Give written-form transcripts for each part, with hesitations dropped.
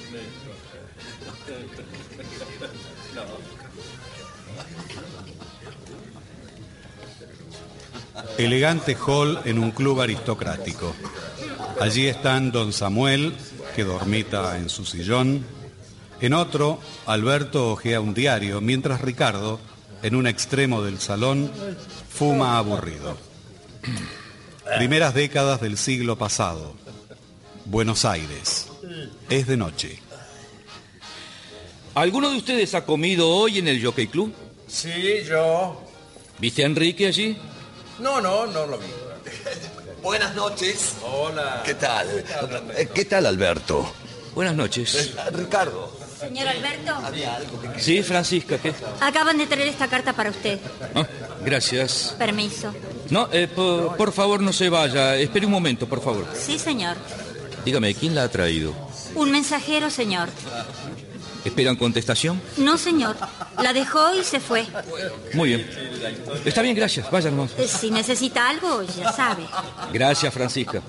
Elegante hall en un club aristocrático. Allí están don Samuel, que dormita en su sillón. En otro, Alberto hojea un diario, mientras Ricardo, en un extremo del salón, fuma aburrido. Primeras décadas del siglo pasado. Buenos Aires. Es de noche. ¿Alguno de ustedes ha comido hoy en el Jockey Club? Sí, yo. ¿Viste a Enrique allí? No lo vi. Buenas noches. Hola. ¿Qué tal? ¿Qué tal, Alberto? Buenas noches. Ricardo. Señor Alberto. ¿Había algo que... Sí, Francisca, ¿qué? Acaban de traer esta carta para usted. Ah, gracias. Permiso. No, por favor, no se vaya. Espere un momento, por favor. Sí, señor. Dígame, ¿quién la ha traído? Un mensajero, señor. ¿Esperan contestación? No, señor. La dejó y se fue. Muy bien. Está bien, gracias. Vaya nomás. Si necesita algo, ya sabe. Gracias, Francisca.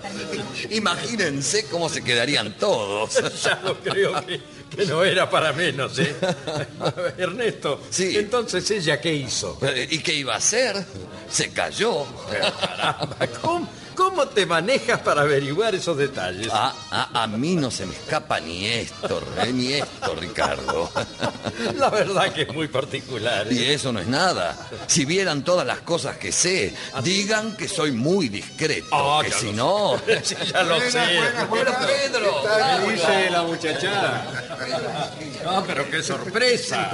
Imagínense cómo se quedarían todos. Ya lo creo que no era para menos, ¿eh? Ernesto, Sí. Entonces, ¿ella qué hizo? ¿Y qué iba a hacer? Se cayó. Caramba, ¿cómo te manejas para averiguar esos detalles? A mí no se me escapa ni esto, Ricardo. La verdad que es muy particular, ¿eh? Y eso no es nada. Si vieran todas las cosas que sé, digan que soy muy discreto. Que ya si lo no... Sí, ya lo sé. Pero Pedro... ¿Qué dice la muchachada? No, pero qué sorpresa.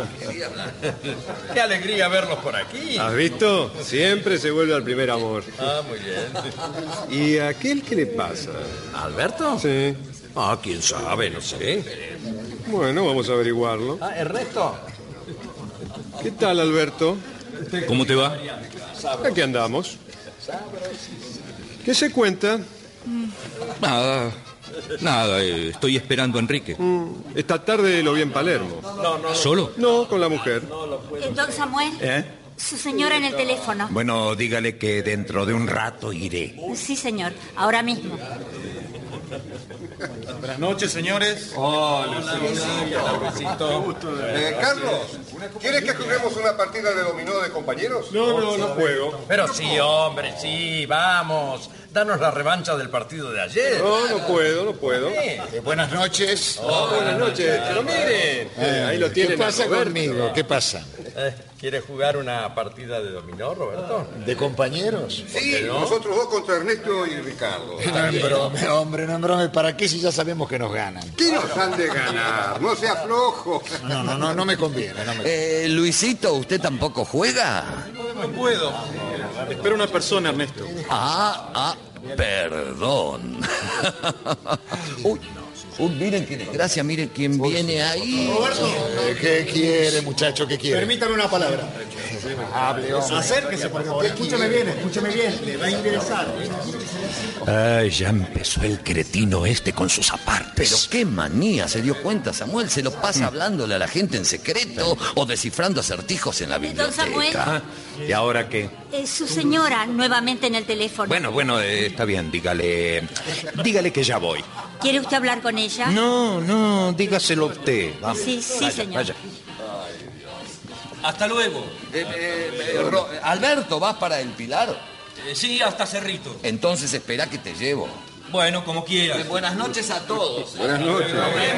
Qué alegría verlos por aquí. ¿Has visto? Siempre se vuelve al primer amor. Ah, muy bien. ¿Y a aquel qué le pasa? ¿Alberto? Sí. Quién sabe, no sé. Bueno, vamos a averiguarlo. Ernesto. ¿Qué tal, Alberto? ¿Cómo te va? Aquí andamos. ¿Qué se cuenta? Nada, estoy esperando a Enrique. Esta tarde lo vi en Palermo. ¿Solo? No, con la mujer. Don Samuel. Su señora en el teléfono. Bueno, dígale que dentro de un rato iré. Sí, señor. Ahora mismo. Buenas noches, señores. Carlos, ¿quieres que juguemos una partida de dominó de compañeros? No juego. Pero sí, hombre, sí, vamos. Danos la revancha del partido de ayer. No puedo. Buenas noches. Buenas noches. Pero miren, ahí lo tienen. ¿Qué pasa a Roberto. conmigo? ¿Qué pasa? ¿Quieres jugar una partida de dominó, Roberto? ¿De compañeros? Sí, nosotros dos contra Ernesto y Ricardo. No embrome, ¿para qué si ya sabemos que nos ganan? ¿Qué nos han de ganar? No sea flojo. No me conviene. Luisito, ¿usted tampoco juega? No puedo. Espero una persona, Ernesto. Perdón. Miren qué desgracia, miren quién viene ahí. ¿Qué quiere, muchacho? ¿Qué quiere? Permítame una palabra. Hable, hombre. Acérquese, por favor. Escúcheme bien. Le va a interesar. Ya empezó el cretino este con sus apartes. Pero qué manía, se dio cuenta Samuel. Se lo pasa hablándole a la gente en secreto o descifrando acertijos en la Don Samuel. biblioteca. ¿Y ahora qué? Su señora nuevamente en el teléfono. Bueno, está bien, dígale que ya voy. ¿Quiere usted hablar con ella? No, dígaselo usted. Vamos. Sí, Vaya, señor. vaya. Hasta luego. Alberto, ¿vas para el Pilar? Sí, hasta Cerrito. Entonces espera que te llevo. Bueno, como quieras. Buenas noches a todos. Buenas noches.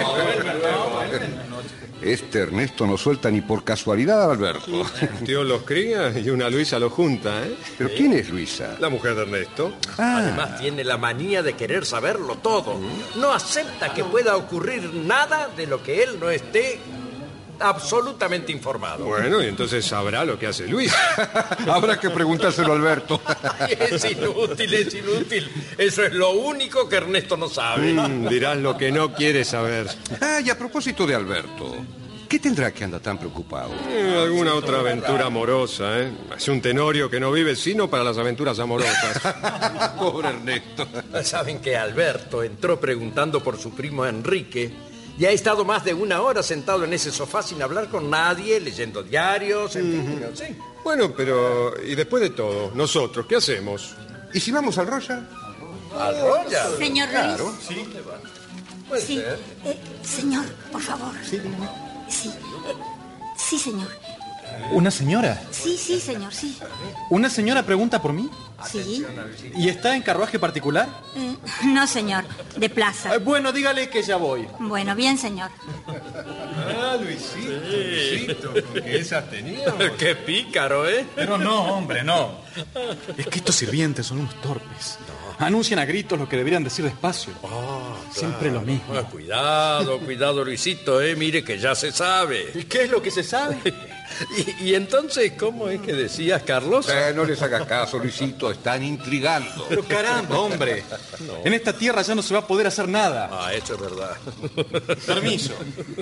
Este Ernesto no suelta ni por casualidad a Alberto. Un tío los cría y una Luisa los junta, ¿eh? ¿Pero quién es Luisa? La mujer de Ernesto. Además tiene la manía de querer saberlo todo. No acepta que pueda ocurrir nada de lo que él no esté absolutamente informado. Bueno, y entonces sabrá lo que hace Luis. Habrá que preguntárselo a Alberto. Es inútil. Eso es lo único que Ernesto no sabe. Dirás lo que no quieres saber. Y a propósito de Alberto, ¿qué tendrá que anda tan preocupado? Alguna otra aventura amorosa, ¿eh? Es un tenorio que no vive sino para las aventuras amorosas. Pobre Ernesto. Saben que Alberto entró preguntando por su primo Enrique y ha estado más de una hora sentado en ese sofá sin hablar con nadie, leyendo diarios, en fin, sí. Bueno, pero y después de todo, nosotros, ¿qué hacemos? ¿Y si vamos al Royal? ¿Al Royal? Señor Luis. Claro. Puede Sí, ser. señor, por favor. Sí, dígame. Sí, sí, señor. ¿Una señora? Sí, señor, sí. ¿Una señora pregunta por mí? Sí. ¿Y está en carruaje particular? No, señor, de plaza. Bueno, dígale que ya voy. Bueno, bien, señor. Ah, Luisito, ¿qué esas teníamos? Qué pícaro, ¿eh? Pero no, hombre, no. Es que estos sirvientes son unos torpes. Anuncian a gritos lo que deberían decir despacio. Siempre lo mismo. Ah, cuidado, Luisito, mire que ya se sabe. ¿Y qué es lo que se sabe? ¿Y entonces cómo es que decías, Carlos? No les hagas caso, Luisito, están intrigando. Pero caramba, hombre. En esta tierra ya no se va a poder hacer nada. Ah, eso es verdad. Permiso.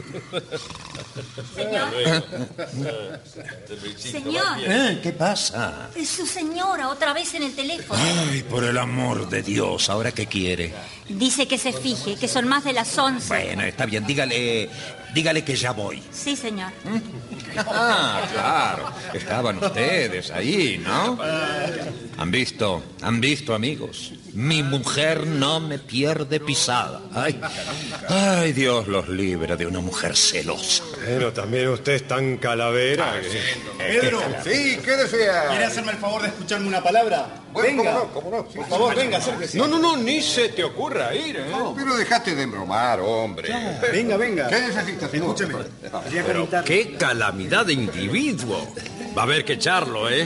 Señor, ¿Qué pasa? su señora otra vez en el teléfono. Ay, por el amor de Dios, ¿ahora qué quiere? Dice que se fije, que son más de las 11. Bueno, está bien, dígale que ya voy. Sí, señor. Ah, claro. Estaban ustedes ahí, ¿no? Han visto, amigos. Mi mujer no me pierde pisada. Ay, Dios los libre de una mujer celosa. Bueno, también usted es tan calavera. Pedro, Sí, ¿qué desea? ¿quiere hacerme el favor de escucharme una palabra? Bueno, Venga, cómo no. Sí, por favor, venga, acérquese. No, ni se te ocurra ir, ¿eh? Pero dejate de embromar, hombre. Venga. ¿Qué necesitas, señor? Escúcheme. Quería comentar. ¡Qué calamidad de individuo! Va a haber que echarlo, ¿eh?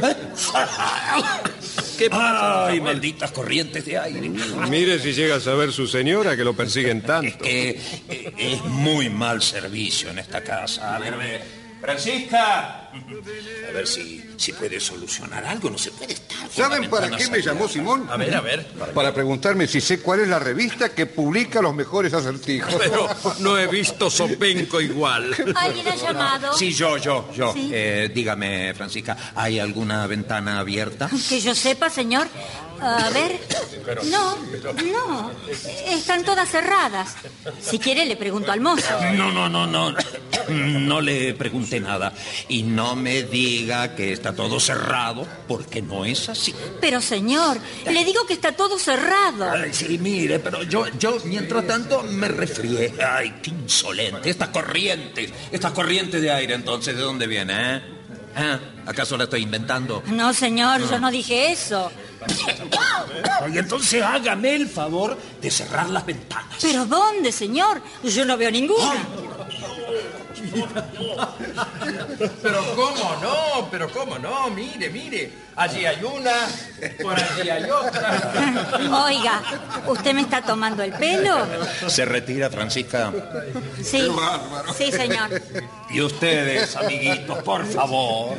¿Qué pasa? Ay, malditas corrientes de aire. Mire si llega a saber su señora que lo persiguen tanto. Es muy mal servicio en esta casa. A ver. Francisca, a ver si puede solucionar algo. No se puede estar. ¿Saben para qué me llamó Simón? A ver. Para preguntarme si sé cuál es la revista que publica los mejores acertijos. Pero no he visto Sopenco igual. ¿Alguien ha llamado? Sí, yo. Sí. Dígame, Francisca, ¿hay alguna ventana abierta? Que yo sepa, señor. A ver. No. Están todas cerradas. Si quiere, le pregunto al mozo. No. No le pregunté nada. Y no me diga que está todo cerrado, porque no es así. Pero, señor, le digo que está todo cerrado. Ay, sí, mire, pero yo mientras tanto me resfrié. Ay, qué insolente. Estas corrientes de aire, entonces, ¿de dónde viene, ¿Acaso la estoy inventando? No, señor, yo no dije eso. Y entonces hágame el favor de cerrar las ventanas. ¿Pero dónde, señor? Yo no veo ninguna. Pero cómo no, mire. Allí hay una, por allí hay otra. Oiga, ¿usted me está tomando el pelo? ¿Se retira, Francisca? Sí, sí, señor. Y ustedes, amiguitos, por favor,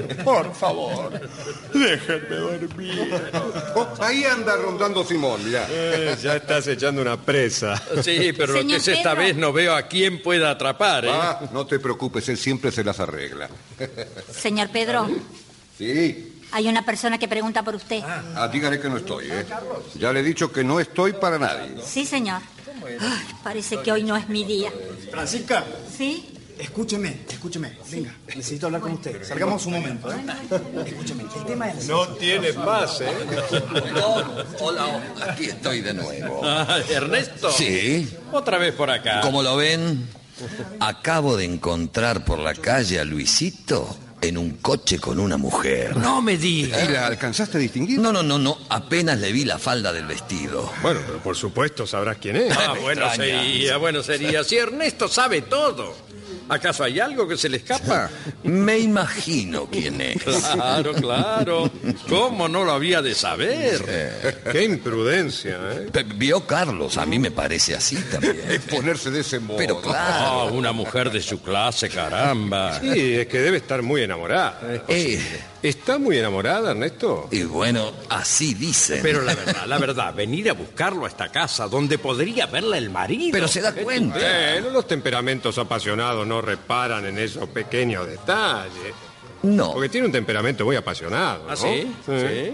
déjenme dormir. Ahí anda rondando Simón, mirá. Ya estás echando una presa. Sí, pero lo Señor que es esta Pedro. vez no veo a quién pueda atrapar, ¿eh? No te preocupes, él siempre se las arregla. Señor Pedro, Sí. hay una persona que pregunta por usted. Dígale que no estoy, ¿eh? Ya le he dicho que no estoy para nadie. Sí, señor. Ay, parece que hoy no es mi día. Francisca, ¿Sí? escúcheme. Venga, necesito hablar con usted. Salgamos un momento, Escúcheme, el tema es... No tiene paz, ¿eh? Hola, aquí estoy de nuevo. ¿Ernesto? Sí. Otra vez por acá. Como lo ven, acabo de encontrar por la calle a Luisito en un coche con una mujer. No me digas. ¿Y la alcanzaste a distinguir? No. Apenas le vi la falda del vestido. Bueno, pero por supuesto sabrás quién es. Bueno sería. Si Ernesto sabe todo. ¿Acaso hay algo que se le escapa? Me imagino quién es. Claro. ¿Cómo no lo había de saber? Qué imprudencia, ¿eh? Vio Carlos, a mí me parece así también. Es ponerse de ese modo. Pero claro. Una mujer de su clase, caramba. Sí, es que debe estar muy enamorada. ¿Está muy enamorada, Ernesto? Y bueno, así dicen. Pero la verdad, venir a buscarlo a esta casa donde podría verla el marido. Pero se da cuenta. Los temperamentos apasionados no reparan en esos pequeños detalles. No. Porque tiene un temperamento muy apasionado, ¿no? ¿Ah, sí? Sí.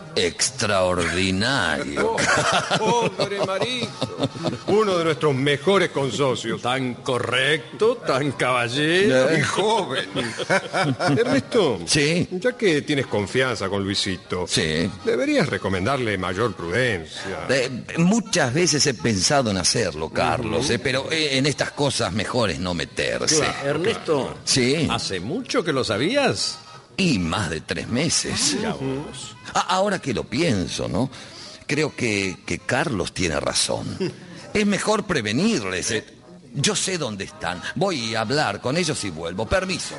Extraordinario. Pobre Marito. Uno de nuestros mejores consocios. Tan correcto, tan caballero. Y joven. Ernesto. Sí. Ya que tienes confianza con Luisito. Sí. Deberías recomendarle mayor prudencia. Muchas veces he pensado en hacerlo, Carlos, pero en estas cosas mejor es no meterse. Claro. Ernesto. Sí. ¿Hace mucho que lo sabías? Y más de 3 meses. Ahora que lo pienso, ¿no? Creo que Carlos tiene razón. Es mejor prevenirles. Yo sé dónde están. Voy a hablar con ellos y vuelvo. Permiso.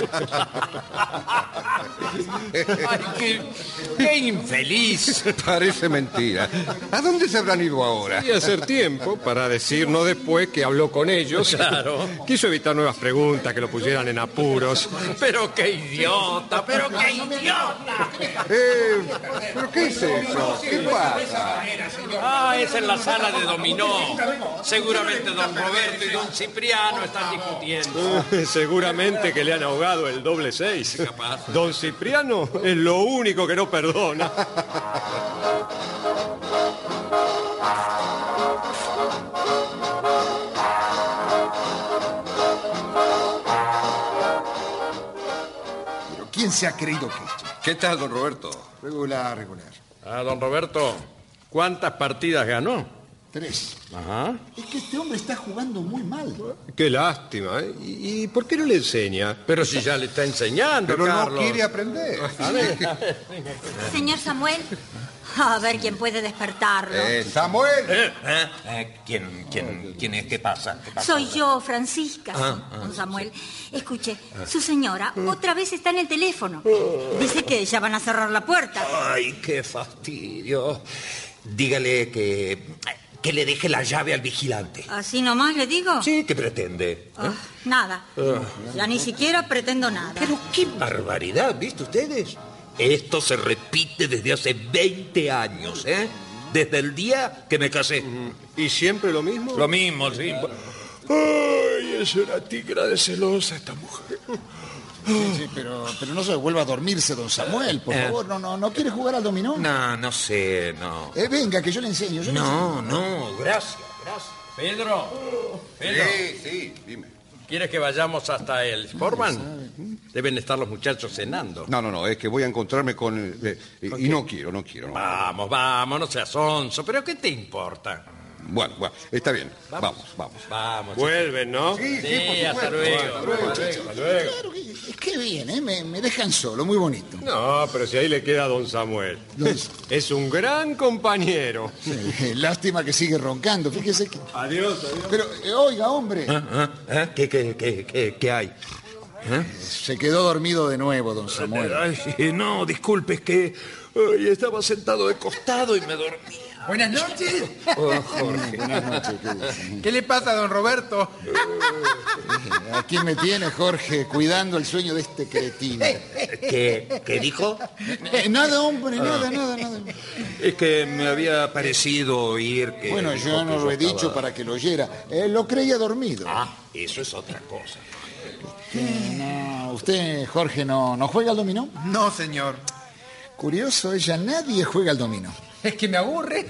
Ay, qué infeliz. Parece mentira. ¿A dónde se habrán ido ahora? Y hacer tiempo para decirnos después que habló con ellos. Claro. Quiso evitar nuevas preguntas que lo pusieran en apuros. Pero qué idiota, pero qué idiota. ¿Pero qué es eso? ¿Qué pasa? Ah, es en la sala de dominó. Seguramente don Roberto y don Cipriano están discutiendo. Seguramente que le han ahogado el doble 6. Don Cipriano es lo único que no perdona. Pero ¿quién se ha creído que esto? ¿Qué tal, don Roberto? Regular. Ah, don Roberto, ¿cuántas partidas ganó? 3. Ajá. Es que este hombre está jugando muy mal. Qué lástima, ¿eh? ¿Y por qué no le enseña? Pero si ya le está enseñando, Pero Carlos. no quiere aprender. A ver. Señor Samuel, a ver quién puede despertarlo. Samuel. ¿Quién es? ¿Qué pasa? Soy yo, Francisca, don Samuel. Escuche, su señora otra vez está en el teléfono. Dice que ya van a cerrar la puerta. Ay, qué fastidio. Dígale que le deje la llave al vigilante. ¿Así nomás le digo? Sí, ¿qué pretende? Nada. Ya ni siquiera pretendo nada. Pero qué barbaridad, ¿viste ustedes? Esto se repite desde hace 20 años, ¿eh? Desde el día que me casé. ¿Y siempre lo mismo? Lo mismo, sí. Ay, es una tigra de celosa esta mujer. Sí, pero no se vuelva a dormirse, don Samuel, por favor. ¿No quiere jugar al dominó? No sé, no. Venga, que yo le enseño. No, gracias. Pedro. Sí, dime. ¿Quieres que vayamos hasta el Sportman? Deben estar los muchachos cenando. No, es que voy a encontrarme con... y no quiero. No. Vamos, no seas sonso. ¿Pero qué te importa? Bueno, está bien. Vamos. Vamos. Vuelven, ¿no? Sí, hasta luego. Claro, es que bien, ¿eh? Me dejan solo, muy bonito. No, pero si ahí le queda a don Samuel. Es un gran compañero. Sí, lástima que sigue roncando, fíjese que... Adiós. Pero, oiga, hombre. ¿Qué hay? Se quedó dormido de nuevo, don Samuel. Ay, no, disculpe, es que estaba sentado de costado y me dormí. Buenas noches. Jorge. Buenas noches. ¿Qué le pasa a don Roberto? Aquí me tiene, Jorge, cuidando el sueño de este cretino. ¿Qué dijo? Nada, hombre, nada. Es que me había parecido oír que... Bueno, yo no lo he dicho para que lo oyera. Lo creía dormido. Eso es otra cosa. No, usted, Jorge, ¿no juega al dominó? No, señor. Curioso, nadie juega al dominó. Es que me aburre.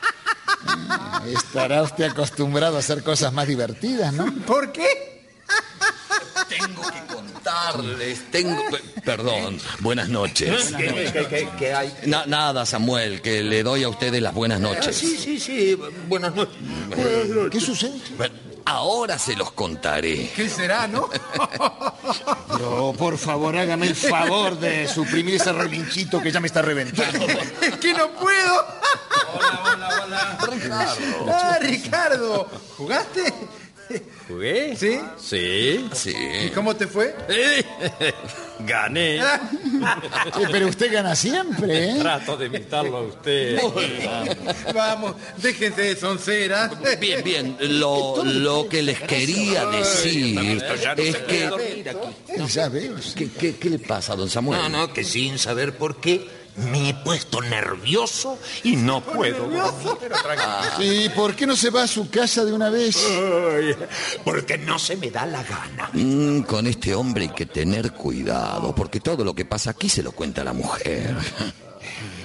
Estará usted acostumbrado a hacer cosas más divertidas, ¿no? ¿Por qué? Tengo que contarles, Perdón, buenas noches. ¿Qué hay? Nada, Samuel, que le doy a ustedes las buenas noches. Sí, buenas noches. ¿Qué sucede? Ahora se los contaré. ¿Qué será, no? No, por favor, hágame el favor de suprimir ese relinchito que ya me está reventando. ¡Es que no puedo! Hola. Ricardo. Ricardo. ¿Jugaste? ¿Jugué? ¿Sí? Sí. ¿Y cómo te fue? Gané. Pero usted gana siempre, ¿eh? Trato de imitarlo a usted. Vamos, déjense de sonceras. Bien, lo que les quería decir es que... Ya veo. ¿Qué le pasa, don Samuel? No, que sin saber por qué me he puesto nervioso y no puedo. ¿Y por qué no se va a su casa de una vez? Porque no se me da la gana. Con este hombre hay que tener cuidado, porque todo lo que pasa aquí se lo cuenta la mujer.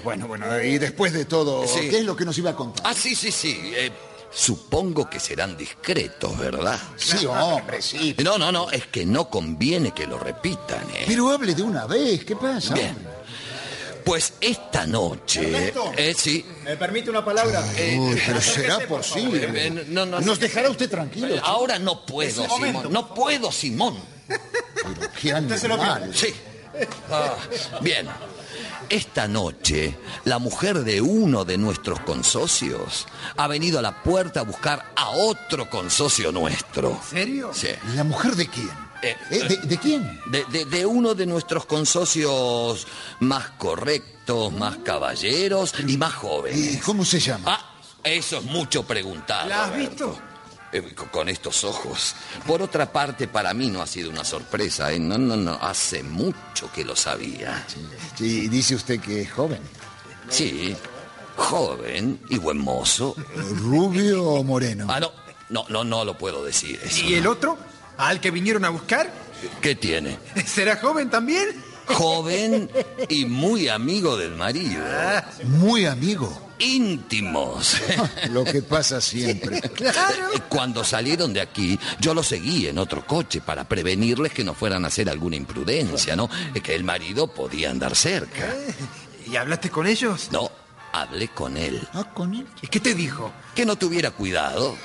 Bueno, y después de todo, Sí. ¿qué es lo que nos iba a contar? Sí. Supongo que serán discretos, ¿verdad? Sí, hombre, sí. No, es que no conviene que lo repitan, ¿eh? Pero hable de una vez, ¿qué pasa? Bien. Pues esta noche... Ernesto. Sí. ¿Me permite una palabra? Uy, pero será posible. No. ¿Nos dejará usted tranquilo? Ahora no puedo, Es un momento. Simón. No puedo, Simón. Pero qué animal. Sí. Bien. Esta noche, la mujer de uno de nuestros consocios ha venido a la puerta a buscar a otro consocio nuestro. ¿En serio? Sí. ¿La mujer de quién? ¿De quién? De uno de nuestros consocios más correctos, más caballeros y más jóvenes. ¿Cómo se llama? Eso es mucho preguntar. ¿La has visto? Con estos ojos. Por otra parte, para mí no ha sido una sorpresa, ¿eh? No, hace mucho que lo sabía. Sí, dice usted que es joven. Sí, joven y buen mozo. ¿Rubio o moreno? No lo puedo decir eso. ¿Y el otro? ¿Al que vinieron a buscar? ¿Qué tiene? ¿Será joven también? Joven y muy amigo del marido. Muy amigo. Íntimos. Lo que pasa siempre. Claro. Cuando salieron de aquí, yo los seguí en otro coche para prevenirles que no fueran a hacer alguna imprudencia, ¿no? Que el marido podía andar cerca. ¿Y hablaste con ellos? No, hablé con él. ¿Con él? ¿Y qué te dijo? Que no tuviera cuidado.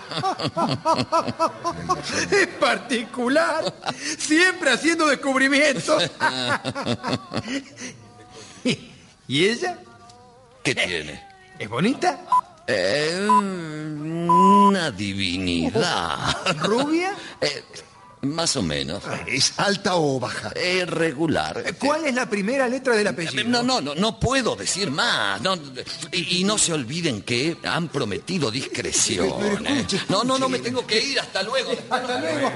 Es particular. Siempre haciendo descubrimientos. ¿Y ella? ¿Qué tiene? ¿Es bonita? Una divinidad. ¿Rubia? Más o menos. ¿Es alta o baja? Regular. ¿Cuál es la primera letra del apellido? No puedo decir más. Y no se olviden que han prometido discreción. No, me tengo que ir. Hasta luego. Hasta luego.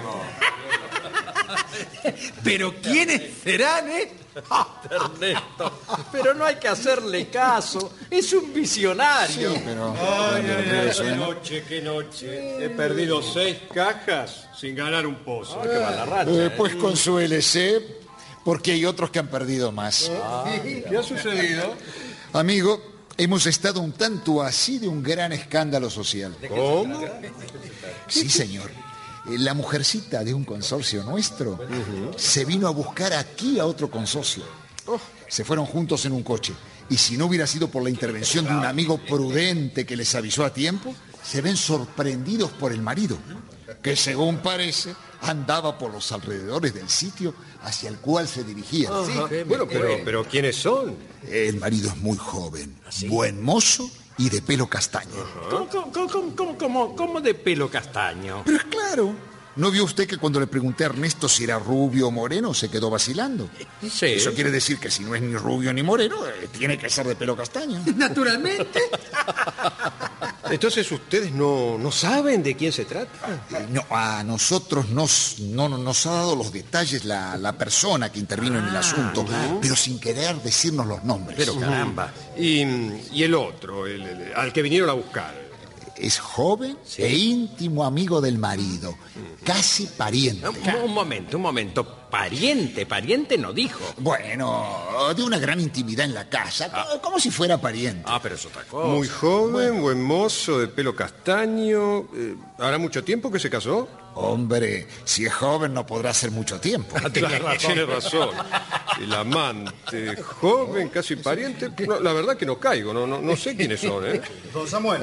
Pero ¿quiénes serán, Ernesto, pero no hay que hacerle caso. Es un visionario. Sí, pero... Ay, qué noche. He perdido 6 cajas sin ganar un pozo. Qué mala racha. Pues consuélese, porque hay otros que han perdido más. ¿Qué ha sucedido? Amigo, hemos estado un tanto así de un gran escándalo social. ¿Cómo? Sí, señor. La mujercita de un consorcio nuestro se vino a buscar aquí a otro consorcio. Se fueron juntos en un coche. Y si no hubiera sido por la intervención de un amigo prudente que les avisó a tiempo, se ven sorprendidos por el marido, que según parece andaba por los alrededores del sitio hacia el cual se dirigían. Bueno, pero ¿quiénes son? El marido es muy joven, buen mozo y de pelo castaño. ¿Cómo de pelo castaño? Pero es claro. ¿No vio usted que cuando le pregunté a Ernesto si era rubio o moreno se quedó vacilando? Sí. Eso quiere decir que si no es ni rubio ni moreno, tiene que ser de pelo castaño. Naturalmente. Entonces ustedes no saben de quién se trata. No, a nosotros no nos ha dado los detalles la persona que intervino en el asunto, pero sin querer decirnos los nombres. Pero caramba. Y el otro, al que vinieron a buscar. Es joven e íntimo amigo del marido, casi pariente. Un momento. Pariente no dijo. Bueno, de una gran intimidad en la casa, como si fuera pariente. Pero es otra cosa. Muy joven, buen mozo, de pelo castaño. ¿Hará mucho tiempo que se casó? Hombre, si es joven no podrá ser mucho tiempo. Tiene razón. El amante, joven, casi pariente. No, la verdad que no caigo, no sé quiénes son, ¿eh? Don Samuel.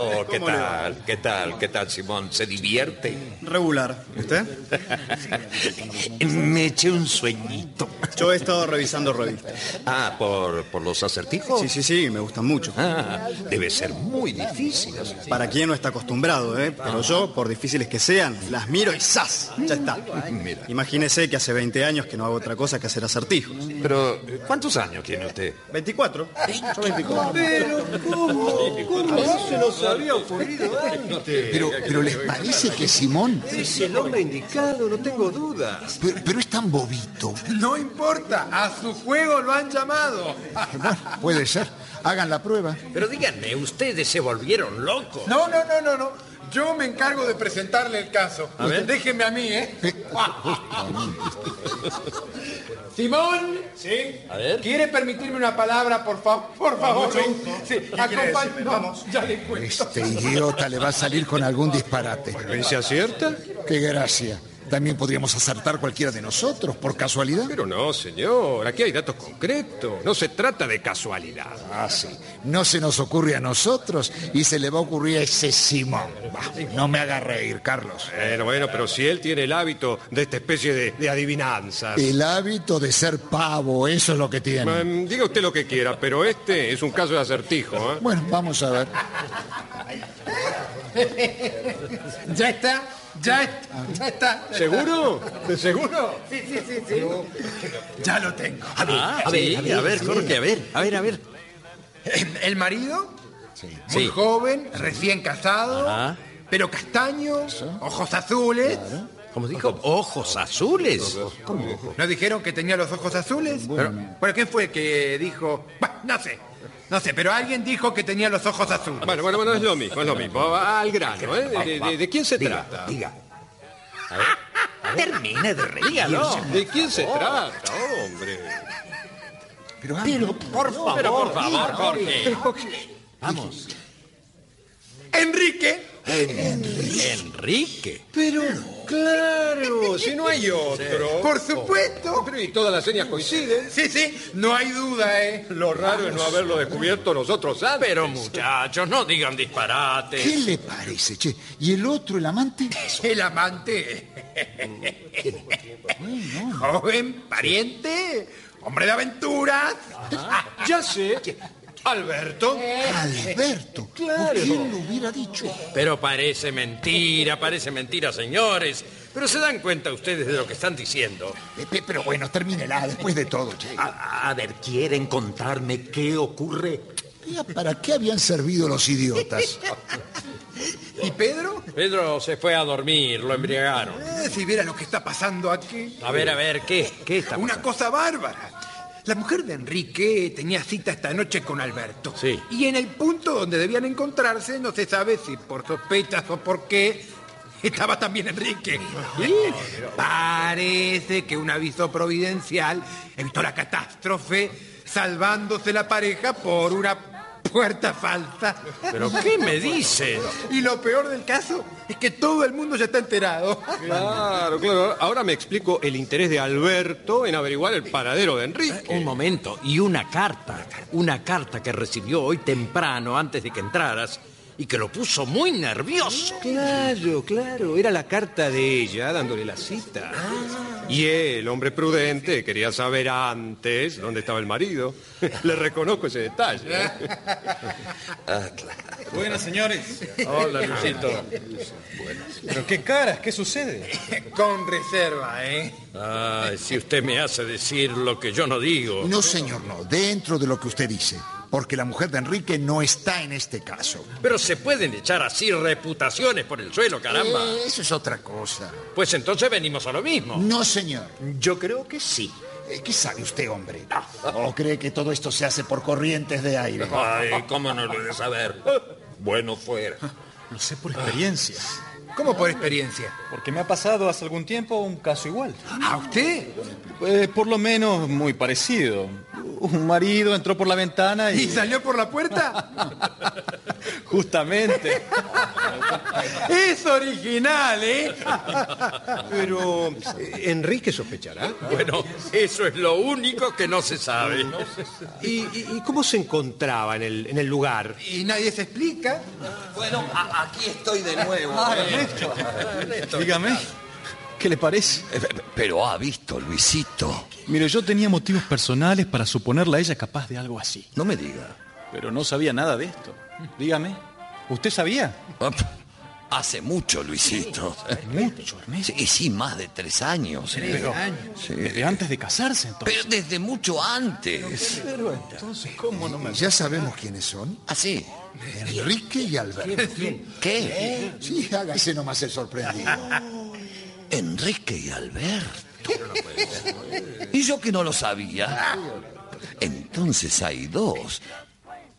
¿Qué tal, Simón? ¿Se divierte? Regular. ¿Usted? Me eché un sueñito. Yo he estado revisando revistas. ¿Por los acertijos? Sí, me gustan mucho. Debe ser muy difícil. Para quien no está acostumbrado, pero yo, por difíciles que sean, las miro y ¡zas! Ya está. Mira. Imagínese que hace 20 años que no hago otra cosa que hacer acertijos. Pero, ¿cuántos años tiene usted? 24. Yo 24. Pero, ¿cómo no se nos había ocurrido antes? Pero ¿les parece que Simón? Es el hombre indicado, no tengo dudas. Pero es tan bobito. No importa, a su juego lo han llamado. Bueno, puede ser. Hagan la prueba. Pero díganme, ¿ustedes se volvieron locos? No. Yo me encargo de presentarle el caso. A ver. Déjeme a mí, ¿eh? Simón. ¿Sí? A ver. ¿Quiere permitirme una palabra, por favor? Por favor. Sí, decirme? Vamos. Ya le cuento. Este idiota le va a salir con algún disparate. ¿Y se acierta? ¡Qué gracia! También podríamos acertar cualquiera de nosotros, por casualidad. Pero no, señor. Aquí hay datos concretos. No se trata de casualidad. Ah, sí. No se nos ocurre a nosotros y se le va a ocurrir a ese Simón. Bah, no me haga reír, Carlos. Bueno, pero si él tiene el hábito de esta especie de adivinanzas. El hábito de ser pavo, eso es lo que tiene. Diga usted lo que quiera, pero este es un caso de acertijo, ¿eh? Bueno, vamos a ver. ¿Ya está? ¿Ya está? ¿Seguro? ¿Seguro? Sí. Ya lo tengo. A ver, Jorge, a ver. El marido, muy Sí. joven, recién casado, Ajá. pero castaño, ojos azules. ¿Cómo dijo? ¿Ojos azules? ¿No dijeron que tenía los ojos azules? Pero ¿quién fue que dijo? Bah, no sé, pero alguien dijo que tenía los ojos azules. Bueno, es lo mismo. Al grano, ¿eh? ¿De quién se trata? Diga. A ver. Termine de reír. ¿De quién se trata, hombre? Pero Por favor, Jorge. Vamos. Enrique. Enrique. Pero, claro, si no hay otro. Por supuesto. Pero y todas las señas coinciden. Sí, no hay duda, ¿eh? Lo raro es no haberlo descubierto nosotros antes. Pero muchachos, no digan disparates. ¿qué le parece, che? ¿Y el otro, el amante? El amante. Joven, pariente, hombre de aventuras. Ya sé. Alberto. Alberto. Claro. ¿Quién lo hubiera dicho? Pero parece mentira, señores. Pero se dan cuenta ustedes de lo que están diciendo. Pero bueno, termínela después de todo, che. A ver, ¿quieren contarme qué ocurre? ¿Para qué habían servido los idiotas? ¿Y Pedro? Pedro se fue a dormir, lo embriagaron. Si viera lo que está pasando aquí. A ver, ¿qué está Una pasando? cosa bárbara. La mujer de Enrique tenía cita esta noche con Alberto. Sí. Y en el punto donde debían encontrarse, no se sabe si por sospechas o por qué, estaba también Enrique. Parece que un aviso providencial evitó la catástrofe, salvándose la pareja por una puerta falsa. ¿Pero qué me dicen? Y lo peor del caso es que todo el mundo ya está enterado. Claro. Ahora me explico el interés de Alberto en averiguar el paradero de Enrique. Un momento, y una carta que recibió hoy temprano antes de que entraras y que lo puso muy nervioso. Claro. Era la carta de ella dándole la cita. Y él, hombre prudente, quería saber antes dónde estaba el marido. Le reconozco ese detalle. Buenas, señores. Hola, Luisito. ¿Pero qué caras? ¿Qué sucede? Con reserva, ¿eh? Ay, si usted me hace decir lo que yo no digo. No, señor, no. Dentro de lo que usted dice. Porque la mujer de Enrique no está en este caso. Pero se pueden echar así reputaciones por el suelo, caramba. Eso es otra cosa. Pues entonces venimos a lo mismo. No, señor. Yo creo que sí. ¿Qué sabe usted, hombre? ¿O cree que todo esto se hace por corrientes de aire? Ay, ¿cómo no lo he de saber? Bueno fuera. Lo sé por experiencia. ¿Cómo por experiencia? Porque me ha pasado hace algún tiempo un caso igual. ¿A usted? Por lo menos muy parecido. Un marido entró por la ventana ¿Y salió por la puerta? Justamente. Es original, ¿eh? Pero, ¿Enrique sospechará? Bueno, eso es lo único que no se sabe. ¿Y cómo se encontraba en el lugar? Y nadie se explica. Bueno, aquí estoy de nuevo. Dígame, ¿qué le parece? Pero ha visto, Luisito. Mire, yo tenía motivos personales para suponerla a ella capaz de algo así. No me diga. Pero no sabía nada de esto. Dígame, ¿usted sabía? Hace mucho, Luisito. Mucho, Ernesto. Sí, más de 3 años. Pero, desde antes de casarse, entonces. Pero desde mucho antes. Pero entonces, ¿cómo no me... Ya sabemos quiénes son. ¿Ah, sí? Enrique y Alberto. ¿Qué? Sí, hágase nomás el sorprendido. Enrique y Alberto. ¿Y yo que no lo sabía? Entonces hay 2.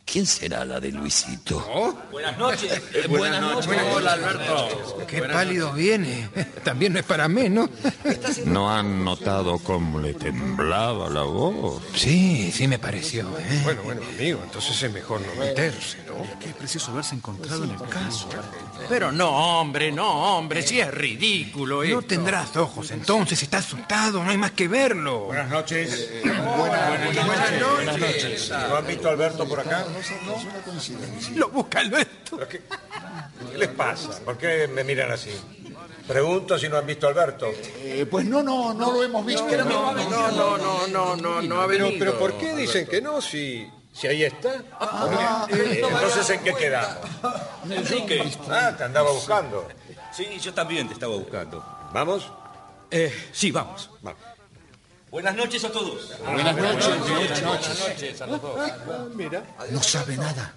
¿Quién será la de Luisito? Buenas noches. Buenas noches. Hola, Alberto. Qué pálido viene. También no es para menos. ¿No han notado cómo le temblaba la voz? Sí, sí me pareció. Bueno, amigo, entonces es mejor no meterse, ¿no? Que es preciso haberse encontrado en el caso. Pero no, hombre, si es ridículo esto. No tendrás ojos, entonces está asustado, no hay más que verlo. Buenas noches. Buenas noches. ¿No han visto a Alberto por acá? Lo busca Alberto. ¿Qué les pasa? ¿Por qué me miran así? Pregunto si no han visto a Alberto. Pues no lo hemos visto. No ha venido. Pero ¿por qué dicen que no si ahí está? Entonces, ¿en qué quedamos? Enrique. Te andaba buscando. Sí, yo también te estaba buscando. ¿Vamos? Sí, vamos. Buenas noches a todos. Buenas noches. Buenas noches a los dos. Mira. No sabe nada.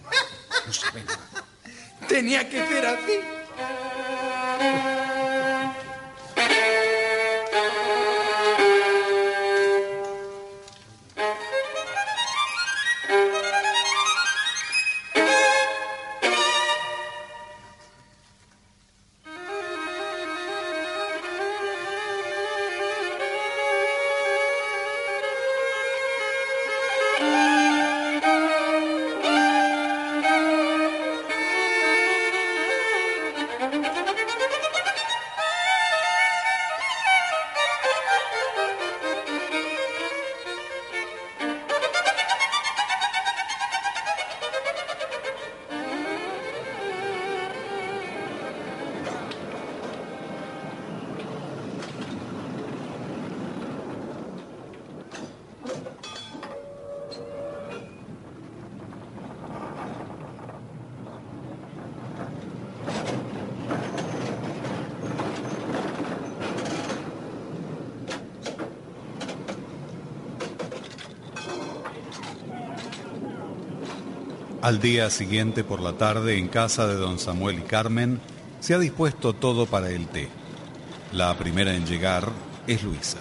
Tenía que ser así. Al día siguiente por la tarde, en casa de don Samuel y Carmen, se ha dispuesto todo para el té. La primera en llegar es Luisa.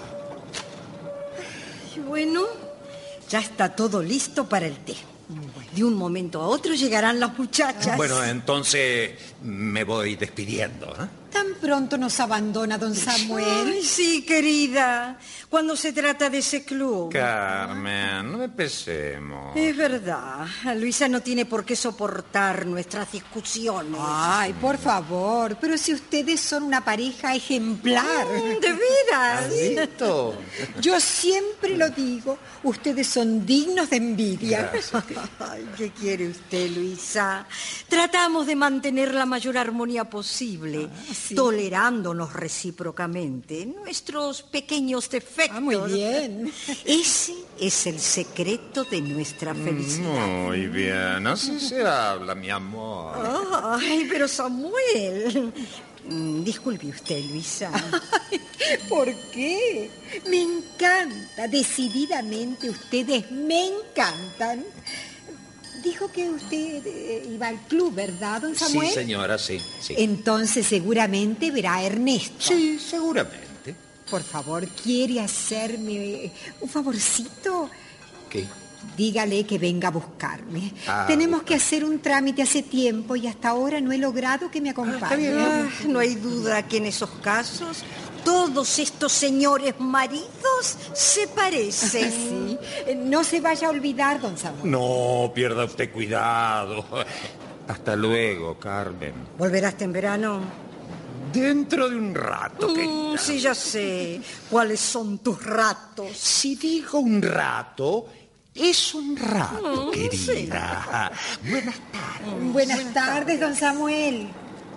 Bueno, ya está todo listo para el té. De un momento a otro llegarán las muchachas. Bueno, entonces me voy despidiendo, ¿eh? ¿Tan pronto nos abandona don Samuel? Ay, sí, querida. Cuando se trata de ese club. Carmen, no empecemos. Es verdad. Luisa no tiene por qué soportar nuestras discusiones. Ay, por favor. Pero si ustedes son una pareja ejemplar. ¿De veras? ¿Has visto? Yo siempre lo digo. Ustedes son dignos de envidia. Ay, ¿qué quiere usted, Luisa? Tratamos de mantener la mayor armonía posible, tolerándonos recíprocamente nuestros pequeños defectos. Muy bien. Ese es el secreto de nuestra felicidad. Muy bien, así se habla, mi amor. Ay, pero Samuel... Disculpe usted, Luisa. Ay, ¿por qué? Me encanta, decididamente ustedes me encantan. Dijo que usted iba al club, ¿verdad, don Samuel? Sí, señora, sí. Entonces seguramente verá a Ernesto. Sí, seguramente. Por favor, ¿quiere hacerme un favorcito? ¿Qué? Dígale que venga a buscarme. Tenemos que hacer un trámite hace tiempo y hasta ahora no he logrado que me acompañe. No hay duda que en esos casos todos estos señores maridos se parecen. Sí. No se vaya a olvidar, don Samuel. No pierda usted cuidado. Hasta luego, Carmen. ¿Volverás en verano? Dentro de un rato, querida. Sí, ya sé. ¿Cuáles son tus ratos? Si digo un rato, es un rato, querida. Sí. Buenas tardes. Buenas tardes, don Samuel.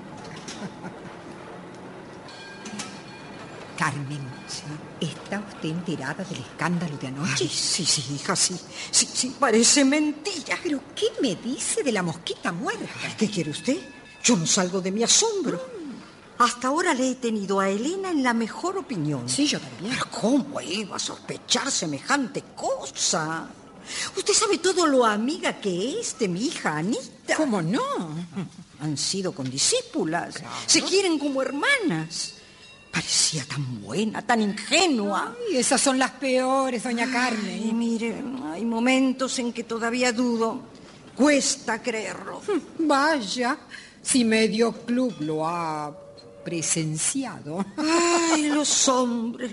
Carmen, ¿está usted enterada del escándalo de anoche? Ay, sí, hija, sí, parece mentira. ¿Pero qué me dice de la mosquita muerta? ¿Qué quiere usted? Yo no salgo de mi asombro. Hasta ahora le he tenido a Elena en la mejor opinión. Sí, yo también. ¿Pero cómo iba a sospechar semejante cosa? Usted sabe todo lo amiga que es de mi hija Anita. ¿Cómo no? Han sido condiscípulas. Claro. Se quieren como hermanas. Parecía tan buena, tan ingenua. Ay, esas son las peores, doña Carmen. Ay, mire, hay momentos en que todavía dudo. Cuesta creerlo. Vaya, si medio club lo ha presenciado. Ay, los hombres.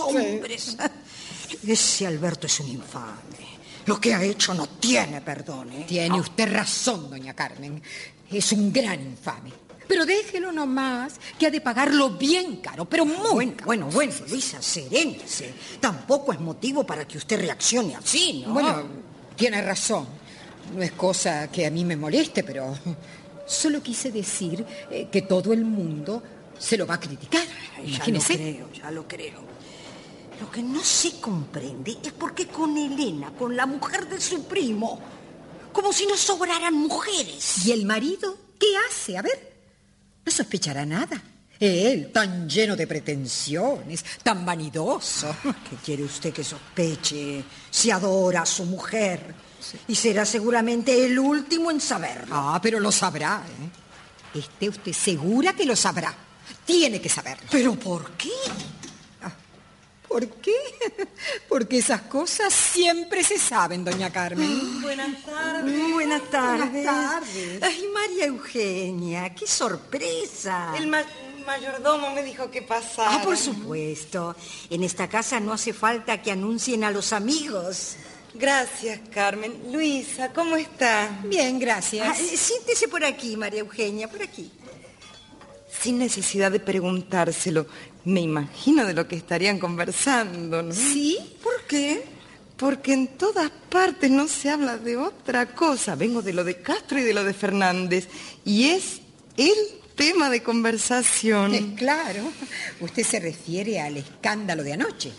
Ese Alberto es un infame. Lo que ha hecho no tiene perdón, ¿eh? Tiene usted razón, doña Carmen. Es un gran infame. Pero déjelo nomás, que ha de pagarlo bien caro, pero muy caro. Bueno, Luisa, serénese. Tampoco es motivo para que usted reaccione así, ¿no? Bueno, tiene razón. No es cosa que a mí me moleste, pero solo quise decir que todo el mundo se lo va a criticar. Imagínese. Ya lo creo. Lo que no se comprende es por qué con Elena, con la mujer de su primo, como si no sobraran mujeres. ¿Y el marido qué hace? A ver, no sospechará nada. Él, tan lleno de pretensiones, tan vanidoso. ¿Qué quiere usted que sospeche? Si adora a su mujer. Y será seguramente el último en saberlo. Ah, pero lo sabrá, ¿eh? Esté usted segura que lo sabrá. Tiene que saberlo. ¿Pero por qué? ¿Por qué? Porque esas cosas siempre se saben, doña Carmen. Buenas tardes. Buenas tardes. Ay, María Eugenia, qué sorpresa. El mayordomo me dijo que pasara. Ah, por supuesto. En esta casa no hace falta que anuncien a los amigos. Gracias, Carmen. Luisa, ¿cómo está? Bien, gracias. Siéntese por aquí, María Eugenia, por aquí. Sin necesidad de preguntárselo, me imagino de lo que estarían conversando, ¿no? ¿Sí? ¿Por qué? Porque en todas partes no se habla de otra cosa. Vengo de lo de Castro y de lo de Fernández. Y es el tema de conversación. Claro. Usted se refiere al escándalo de anoche.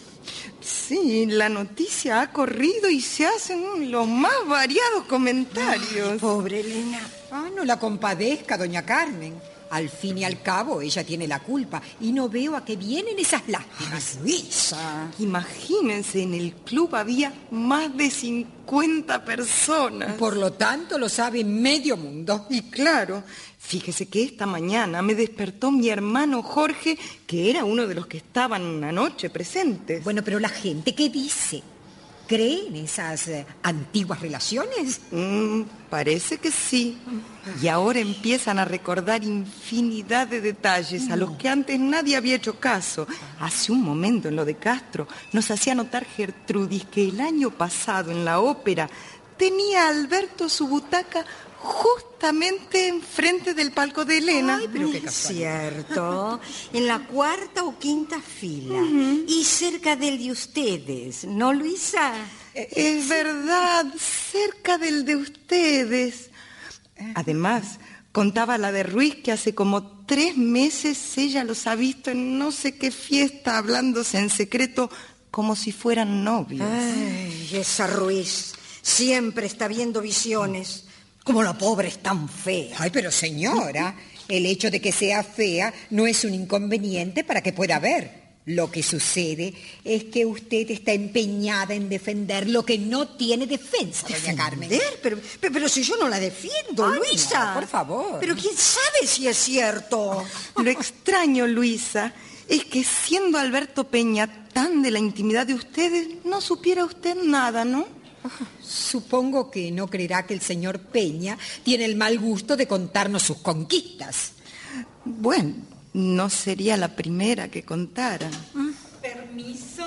Sí, la noticia ha corrido y se hacen los más variados comentarios. Ay, pobre Elena. Ah, no la compadezca, doña Carmen. Al fin y al cabo, ella tiene la culpa y no veo a qué vienen esas lástimas. Luisa, imagínense, en el club había más de 50 personas. Por lo tanto, lo sabe medio mundo. Y claro, fíjese que esta mañana me despertó mi hermano Jorge, que era uno de los que estaban anoche presentes. Bueno, pero la gente, ¿qué dice? ¿Cree en esas antiguas relaciones? Parece que sí. Y ahora empiezan a recordar infinidad de detalles a los que antes nadie había hecho caso. Hace un momento en lo de Castro nos hacía notar Gertrudis que el año pasado en la ópera tenía a Alberto su butaca justamente enfrente del palco de Elena. Ay, pero qué casualidad. Cierto, en la cuarta o quinta fila y cerca del de ustedes, ¿no, Luisa? Es verdad, cerca del de ustedes. Además, contaba la de Ruiz que hace como 3 meses ella los ha visto en no sé qué fiesta hablándose en secreto como si fueran novios. Ay, esa Ruiz siempre está viendo visiones. Como la pobre es tan fea. Ay, pero señora, el hecho de que sea fea no es un inconveniente para que pueda ver. Lo que sucede es que usted está empeñada en defender lo que no tiene defensa, doña Carmen. Pero si yo no la defiendo, Ay, Luisa. no, por favor. Pero quién sabe si es cierto. Lo extraño, Luisa, es que siendo Alberto Peña tan de la intimidad de ustedes, no supiera usted nada, ¿no? Supongo que no creerá que el señor Peña tiene el mal gusto de contarnos sus conquistas. Bueno, no sería la primera que contara. ¿Permiso?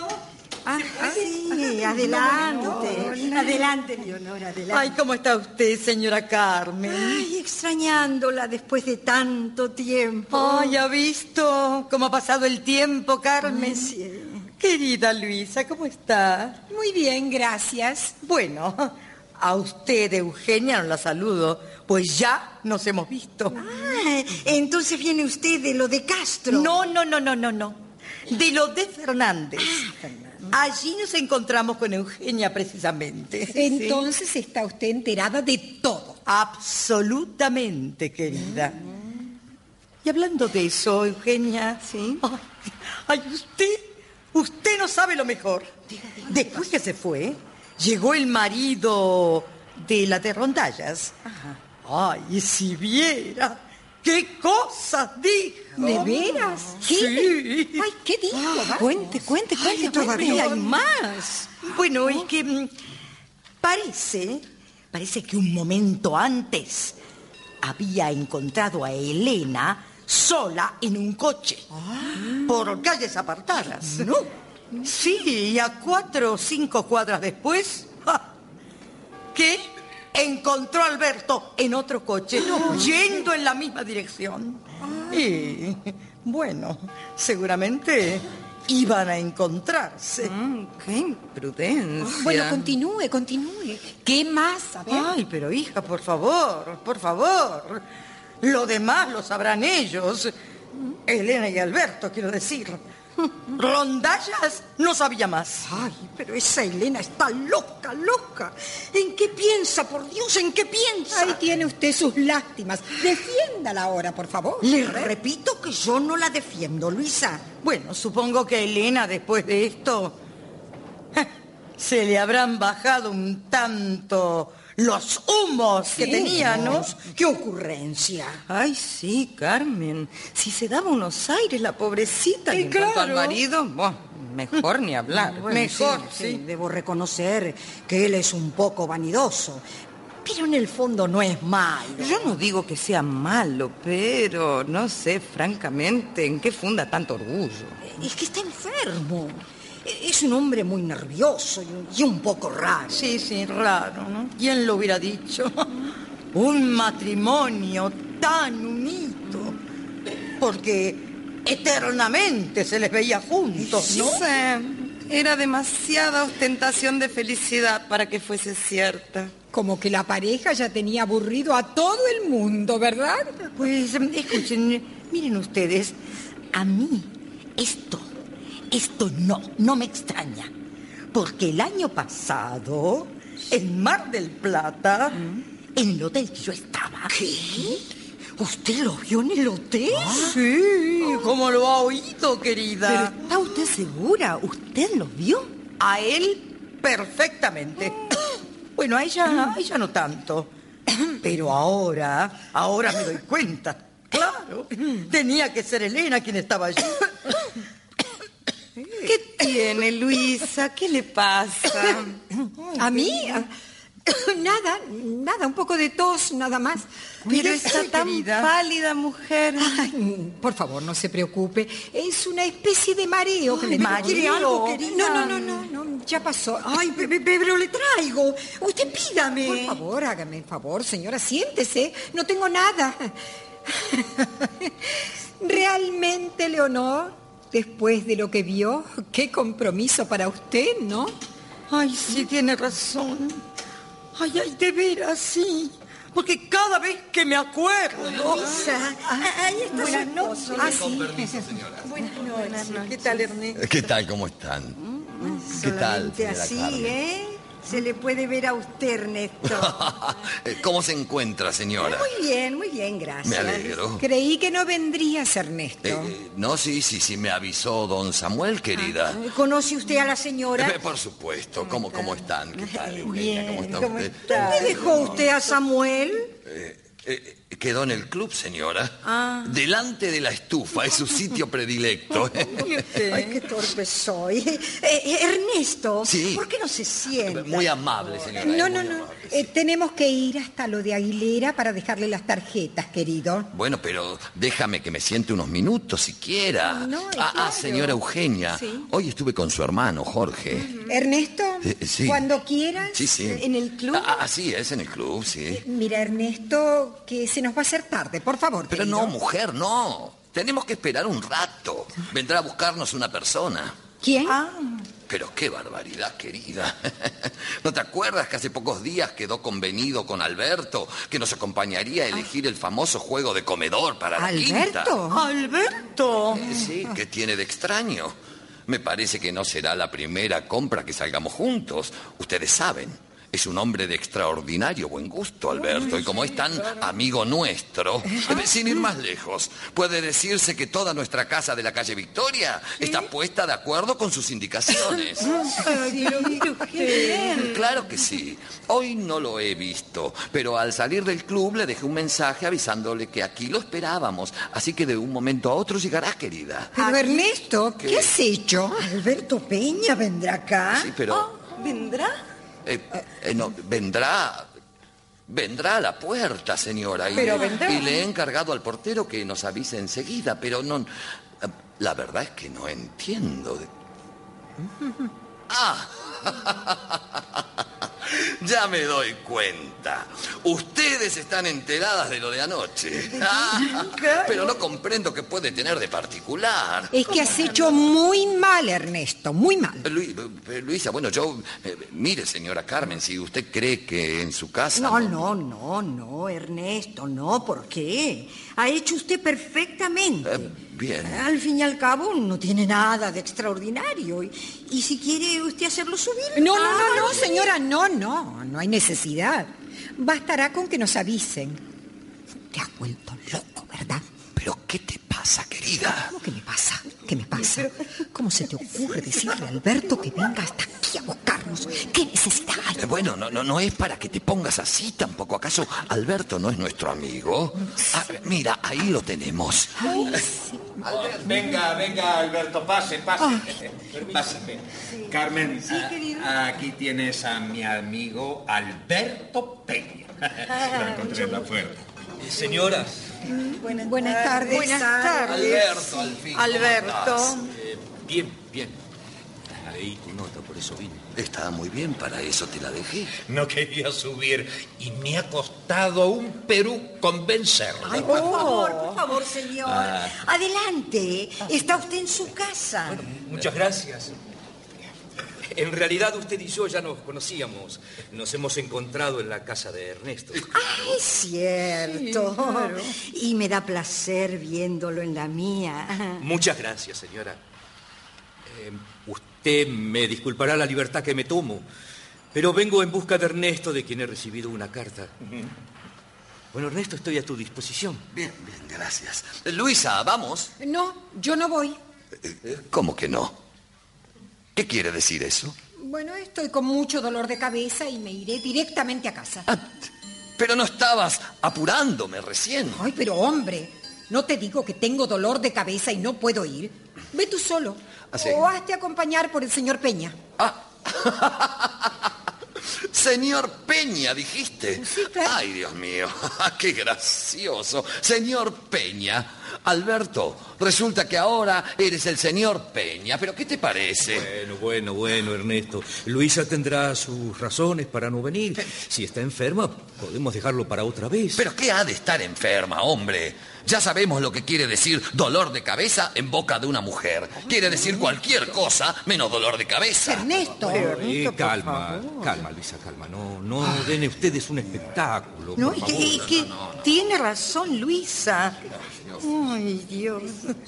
Sí, adelante. Adelante, Leonora, adelante. Ay, ¿cómo está usted, señora Carmen? Ay, extrañándola después de tanto tiempo. Ay, ¿ha visto cómo ha pasado el tiempo, Carmen? Sí. Querida Luisa, ¿cómo está? Muy bien, gracias. Bueno, a usted, Eugenia, no la saludo, pues ya nos hemos visto. Ah, entonces viene usted de lo de Castro. No. De lo de Fernández. Allí nos encontramos con Eugenia precisamente. Entonces está usted enterada de todo. Absolutamente, querida. Y hablando de eso, Eugenia, ¿sí? Ay, usted no sabe lo mejor. Después que se fue, llegó el marido de la de Rondallas. Ay, y si viera qué cosas dijo. ¿De veras? ¿Qué? Sí. Ay, ¿qué dijo? Cuente. Todavía hay más. Bueno, es que parece Parece que un momento antes había encontrado a Elena sola en un coche, por calles apartadas. No. Sí, y a 4 o 5 cuadras después, ¿qué? Encontró a Alberto en otro coche, yendo en la misma dirección. Y, bueno, seguramente iban a encontrarse. ¡Qué imprudencia! Bueno, continúe. ¿Qué más? A ver. Ay, pero hija, por favor. Lo demás lo sabrán ellos. Elena y Alberto, quiero decir. Rondallas no sabía más. Ay, pero esa Elena está loca. ¿En qué piensa, por Dios? ¿En qué piensa? Ahí tiene usted sus lástimas. Defiéndala ahora, por favor. Le repito que yo no la defiendo, Luisa. Bueno, supongo que Elena, después de esto, se le habrán bajado un tanto los humos que tenía, ¿no? ¡Qué ocurrencia! Ay, sí, Carmen. Si se daba unos aires la pobrecita. Y en cuanto al marido, mejor ni hablar. Bueno, mejor, sí. Debo reconocer que él es un poco vanidoso. Pero en el fondo no es malo. Yo no digo que sea malo, pero no sé, francamente, en qué funda tanto orgullo. Es que está enfermo. Es un hombre muy nervioso y un poco raro. Sí, raro, ¿no? ¿Quién lo hubiera dicho? Un matrimonio tan unido. Porque eternamente se les veía juntos, ¿no? Sí, era demasiada ostentación de felicidad para que fuese cierta. Como que la pareja ya tenía aburrido a todo el mundo, ¿verdad? Pues, escuchen, miren ustedes, a mí esto no me extraña, porque el año pasado, en Mar del Plata, en el hotel que yo estaba... ¿Qué? ¿Usted lo vio en el hotel? Sí, ¿cómo lo ha oído, querida? ¿Pero está usted segura? ¿Usted lo vio? A él, perfectamente. Bueno, a ella no tanto. Pero ahora me doy cuenta. Claro, tenía que ser Elena quien estaba allí. ¿Qué tiene, Luisa? ¿Qué le pasa? ¿A mí? Nada, un poco de tos, nada más. Pero está tan pálida, mujer. Ay, por favor, no se preocupe. Es una especie de mareo que le ¿Quiere algo, querida? No, ya pasó. Ay, pero le traigo. Usted pídame. Por favor, hágame el favor, señora, siéntese. No tengo nada. Realmente, Leonor, después de lo que vio, qué compromiso para usted, ¿no? Ay, sí, tiene razón. Ay, de veras, sí. Porque cada vez que me acuerdo... Luisa, ahí está Buenas su esposo. noches. Con permiso, señora. Buenas noches. ¿Qué tal, Ernesto? ¿Qué tal? ¿Cómo están? ¿Qué tal, Solamente señora así, Carmen? Se le puede ver a usted, Ernesto. ¿Cómo se encuentra, señora? Muy bien, gracias. Me alegro. Creí que no vendrías, Ernesto. No, sí, me avisó don Samuel, querida. ¿Conoce usted a la señora? Por supuesto. ¿Cómo están? ¿Qué tal, Eugenia? ¿Cómo está usted? ¿Dónde dejó usted a Samuel? Quedó en el club, señora. Delante de la estufa, es su sitio predilecto. Ay, qué torpe soy. Ernesto, Sí. ¿por qué no se sienta? Muy amable, señora. No. Tenemos que ir hasta lo de Aguilera para dejarle las tarjetas, querido. Bueno, pero déjame que me siente unos minutos siquiera. No, claro. Señora Eugenia. Sí. Hoy estuve con su hermano, Jorge. Ernesto, Sí. cuando quieras. Sí. ¿En el club? Así es, en el club, sí. Mira, Ernesto, que se nos va a hacer tarde, por favor. Pero querido. no, mujer, no. Tenemos que esperar un rato. Vendrá a buscarnos una persona. ¿Quién? Pero qué barbaridad, querida. ¿No te acuerdas que hace pocos días quedó convenido con Alberto que nos acompañaría a elegir el famoso juego de comedor para la quinta? ¿Alberto? Sí, ¿qué tiene de extraño? Me parece que no será la primera compra que salgamos juntos. Ustedes saben. Es un hombre de extraordinario buen gusto, Alberto, y como es tan amigo nuestro, sin ir más lejos, puede decirse que toda nuestra casa de la calle Victoria está puesta de acuerdo con sus indicaciones. Claro que sí. Hoy no lo he visto, pero al salir del club le dejé un mensaje avisándole que aquí lo esperábamos, así que de un momento a otro llegará, querida. Pero Ernesto, ¿qué has hecho? Alberto Peña vendrá acá. Sí, pero... ¿Vendrá? no, vendrá... Vendrá a la puerta, señora. Pero vendrá. Y le he encargado al portero que nos avise enseguida, pero no... La verdad es que no entiendo. ¡Ah! Ya me doy cuenta. Ustedes están enteradas de lo de anoche. Pero no comprendo qué puede tener de particular. Es que has hecho muy mal, Ernesto, muy mal. Luisa, bueno, mire, señora Carmen, si usted cree que en su casa... No, Ernesto, no, ¿por qué? Ha hecho usted perfectamente. Bien. Al fin y al cabo, no tiene nada de extraordinario. Y si quiere usted hacerlo subir... No, señora, no hay necesidad. Bastará con que nos avisen. Te has vuelto loco, ¿verdad? ¿Pero qué te pasa, querida? ¿Cómo que me pasa? ¿Qué me pasa? ¿Cómo se te ocurre decirle a Alberto que venga hasta aquí a buscarnos? ¿Qué necesidad hay? Bueno, no es para que te pongas así tampoco. ¿Acaso Alberto no es nuestro amigo? Mira, ahí lo tenemos. Venga, Alberto, pase. Pásame. Carmen, aquí tienes a mi amigo Alberto Peña. Lo encontré en la puerta. Señoras. Buenas tardes. Buenas tardes. Alberto, al fin. Alberto. Bien. Leí tu nota, por eso vine. Está muy bien, para eso te la dejé. No quería subir y me ha costado un Perú convencerlo. Ay, por favor, señor. Adelante. Está usted en su casa. Bueno, muchas gracias. En realidad usted y yo ya nos conocíamos. Nos hemos encontrado en la casa de Ernesto. Es cierto. Sí, claro. Y me da placer viéndolo en la mía. Muchas gracias, señora. Usted me disculpará la libertad que me tomo, pero vengo en busca de Ernesto, de quien he recibido una carta. Bueno, Ernesto, estoy a tu disposición. Bien, gracias. Luisa, ¿vamos? No, yo no voy. ¿Cómo que no? ¿Qué quiere decir eso? Bueno, estoy con mucho dolor de cabeza y me iré directamente a casa. Pero no estabas apurándome recién. Ay, pero hombre, no te digo que tengo dolor de cabeza y no puedo ir. Ve tú solo. ¿Sí? O hazte acompañar por el señor Peña. Señor Peña, dijiste. Sí, claro. Ay, Dios mío, qué gracioso. Señor Peña. Alberto, resulta que ahora eres el señor Peña. ¿Pero qué te parece? Bueno, Ernesto. Luisa tendrá sus razones para no venir. Si está enferma, podemos dejarlo para otra vez. ¿Pero qué ha de estar enferma, hombre? Ya sabemos lo que quiere decir dolor de cabeza en boca de una mujer. Quiere decir cualquier cosa menos dolor de cabeza. Ernesto. Calma, Luisa, calma. No den ustedes un espectáculo. No, por es favor. que tiene razón Luisa. Ay, Dios.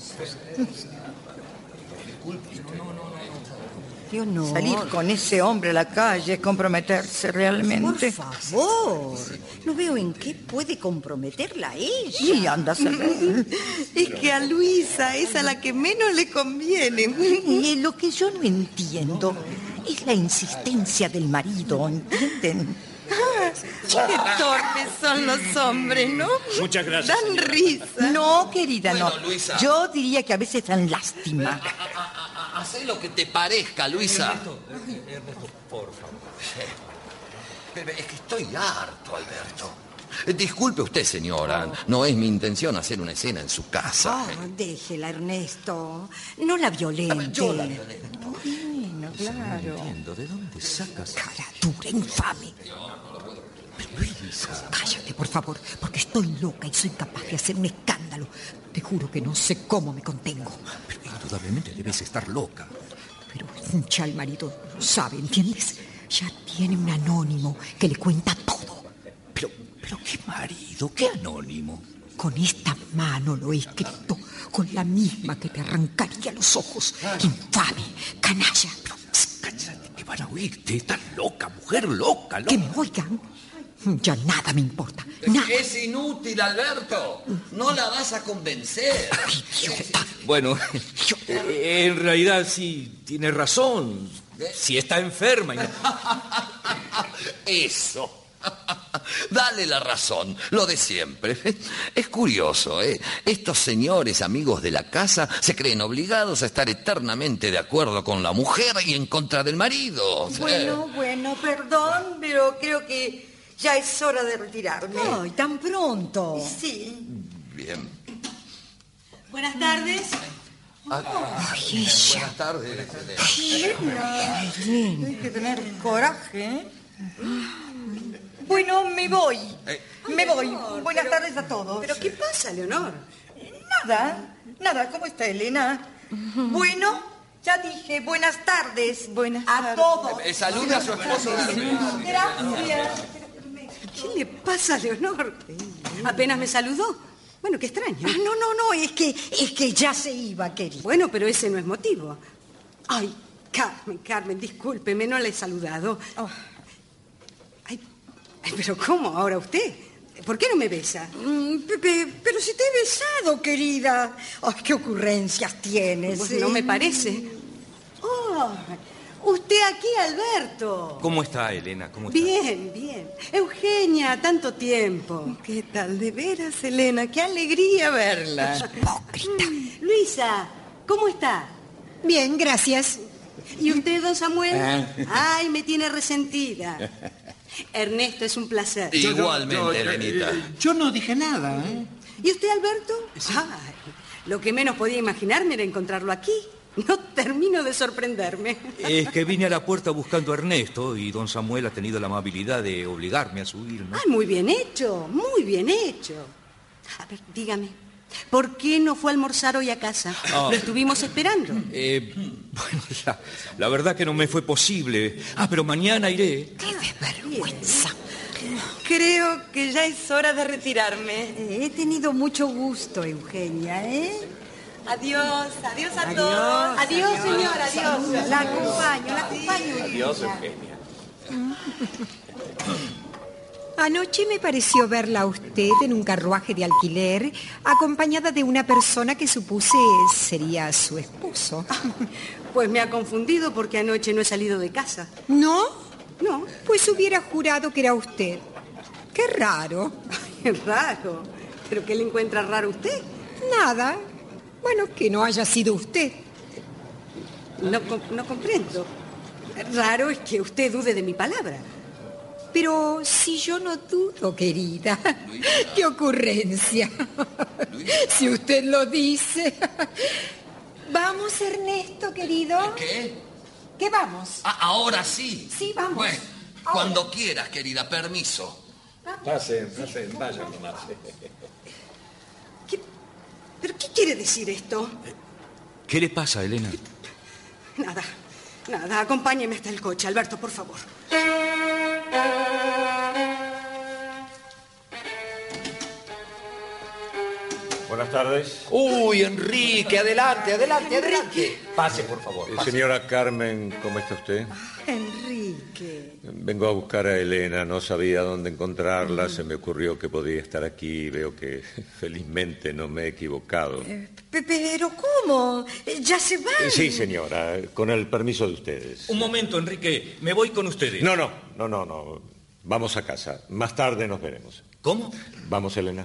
Yo no. Salir con ese hombre a la calle es comprometerse realmente. Por favor, no veo en qué puede comprometerla a ella. Y anda a saber. Es que a Luisa es a la que menos le conviene. Y lo que yo no entiendo es la insistencia del marido, ¿entienden? Qué torpes son los hombres, ¿no? Muchas gracias. Dan risa. No, querida, Bueno, no. Luisa. Yo diría que a veces dan lástima. Hacé lo que te parezca, Luisa. Ernesto, por favor. Pero es que estoy harto, Alberto. Disculpe usted, señora. No es mi intención hacer una escena en su casa. Déjela, Ernesto. No la violente. Yo la violento. Bueno, claro. No entiendo, ¿de dónde sacas? Cara dura, infame. Cállate, por favor, porque estoy loca y soy capaz de hacer un escándalo. Te juro que no sé cómo me contengo. Pero indudablemente debes estar loca. Pero ya el marido lo sabe, ¿entiendes? Ya tiene un anónimo que le cuenta todo. ¿Pero qué marido? ¿Qué anónimo? Con esta mano lo he escrito, con la misma que te arrancaría los ojos. Infame, canalla. Cállate, que van a oírte. Estás loca, mujer loca. Que me oigan. Ya nada me importa. Nada. Es inútil, Alberto. No la vas a convencer. Idiota. Bueno, en realidad sí tiene razón. Si está enferma. Eso. Dale la razón, lo de siempre. Es curioso, ¿eh? Estos señores amigos de la casa se creen obligados a estar eternamente de acuerdo con la mujer y en contra del marido. Bueno, perdón, pero creo que Ya es hora de retirarme. Ay, tan pronto. Sí. Bien. Buenas tardes. Buenas tardes. Hay que tener coraje, ¿eh? Bueno, me voy. Me voy. Buenas tardes a todos. ¿Pero qué pasa, Leonor? Nada. ¿Cómo está Elena? Bueno, ya dije, buenas tardes. Buenas a todos. Salude a su esposo. Gracias. ¿Qué le pasa a Leonor? Apenas me saludó. Bueno, qué extraño. No, es que ya se iba, querida. Bueno, pero ese no es motivo. Ay, Carmen, discúlpeme, no le he saludado. Ay, pero ¿cómo ahora usted? ¿Por qué no me besa? Pero si te he besado, querida. Ay, qué ocurrencias tienes. Pues no me parece. Usted aquí, Alberto. ¿Cómo está, Elena? ¿Cómo está? Bien. Eugenia, tanto tiempo. ¿Qué tal? De veras, Elena, qué alegría verla. Hipócrita. Luisa, ¿cómo está? Bien, gracias. ¿Y usted, don Samuel? Ay, me tiene resentida. Ernesto, es un placer. Igualmente, Elenita. Yo no dije nada, ¿eh? ¿Y usted, Alberto? Ay, lo que menos podía imaginarme era encontrarlo aquí. No termino de sorprenderme. Es que vine a la puerta buscando a Ernesto y don Samuel ha tenido la amabilidad de obligarme a subir, ¿no? Ay, muy bien hecho, muy bien hecho. A ver, dígame, ¿por qué no fue a almorzar hoy a casa? Lo estuvimos esperando. Bueno, la verdad que no me fue posible. Pero mañana iré. ¡Qué desvergüenza! Creo que ya es hora de retirarme. He tenido mucho gusto, Eugenia, ¿eh? Adiós a todos. Adiós, señora, adiós. La acompaño. Adiós, Eugenia. Anoche me pareció verla a usted en un carruaje de alquiler, acompañada de una persona que supuse sería su esposo. Pues me ha confundido porque anoche no he salido de casa. ¿No? No. Pues hubiera jurado que era usted. Qué raro. Ay, raro. ¿Pero qué le encuentra raro usted? Nada. Bueno, que no haya sido usted. No comprendo. Raro es que usted dude de mi palabra. Pero si yo no dudo, querida. Luisa. ¡Qué ocurrencia! Luisa. Si usted lo dice. Vamos, Ernesto, querido. ¿Qué? ¿Qué vamos? Ahora sí. Sí, vamos. Bueno, cuando quieras, querida, permiso. Pasen, vayan nomás. ¿Pero qué quiere decir esto? ¿Qué le pasa, Elena? Nada, acompáñeme hasta el coche, Alberto, por favor. Buenas tardes. Uy, Enrique, adelante. Pase, por favor. Pase. Señora Carmen, ¿cómo está usted? Enrique. Vengo a buscar a Elena, no sabía dónde encontrarla, se me ocurrió que podía estar aquí y veo que felizmente no me he equivocado. Pero ¿cómo? ¿Ya se va? Sí, señora, con el permiso de ustedes. Un momento, Enrique, me voy con ustedes. No. Vamos a casa, más tarde nos veremos. ¿Cómo? Vamos, Elena.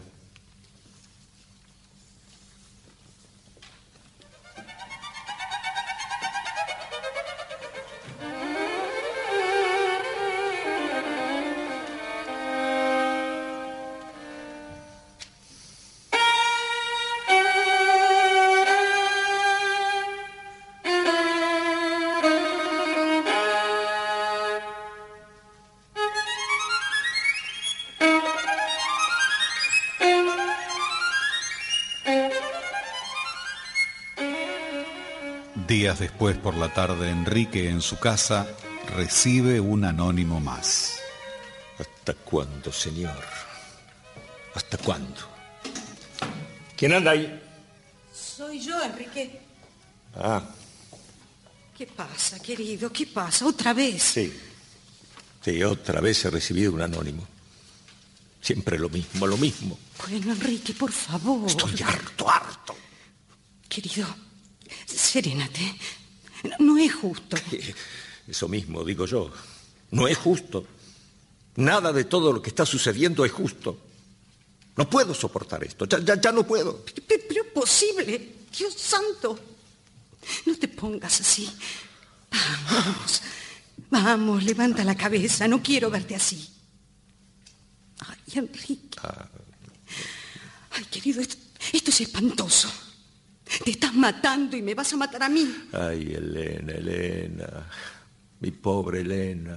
Días después por la tarde, Enrique en su casa recibe un anónimo más. ¿Hasta cuándo, señor? ¿Hasta cuándo? ¿Quién anda ahí? Soy yo, Enrique. ¿Qué pasa, querido? ¿Qué pasa? ¿Otra vez? Sí, otra vez he recibido un anónimo. Siempre lo mismo. Bueno, Enrique, por favor. Estoy harto. Querido, serénate. No es justo. Eso mismo digo yo. No es justo. Nada de todo lo que está sucediendo es justo. No puedo soportar esto. Ya no puedo. Pero posible. Dios santo. No te pongas así. Vamos, levanta la cabeza. No quiero verte así. Y Enrique. Ay, querido, esto es espantoso. Te estás matando y me vas a matar a mí. Ay, Elena. Mi pobre Elena.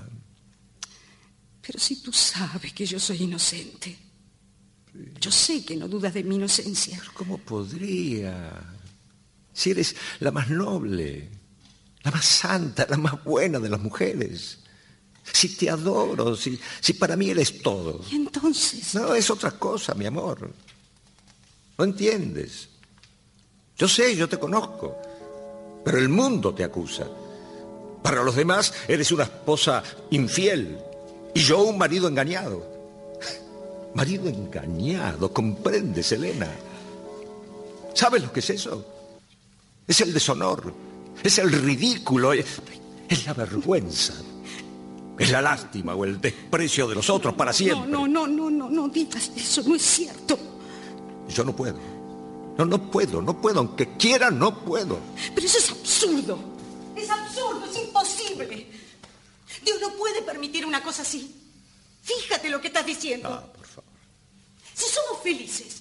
Pero si tú sabes que yo soy inocente. Yo sé que no dudas de mi inocencia. Pero ¿cómo podría? Si eres la más noble, la más santa, la más buena de las mujeres. Si te adoro, si para mí eres todo. ¿Y entonces? No, es otra cosa, mi amor. No entiendes. Yo sé, yo te conozco. Pero el mundo te acusa. Para los demás eres una esposa infiel y yo un marido engañado. Marido engañado, ¿comprendes, Elena? ¿Sabes lo que es eso? Es el deshonor, es el ridículo, es la vergüenza, es la lástima o el desprecio de los otros para siempre. No digas eso, no es cierto. Yo no puedo. No puedo, aunque quiera, no puedo. Pero eso es absurdo. Es absurdo, es imposible. Dios no puede permitir una cosa así. Fíjate lo que estás diciendo. Por favor. Si somos felices,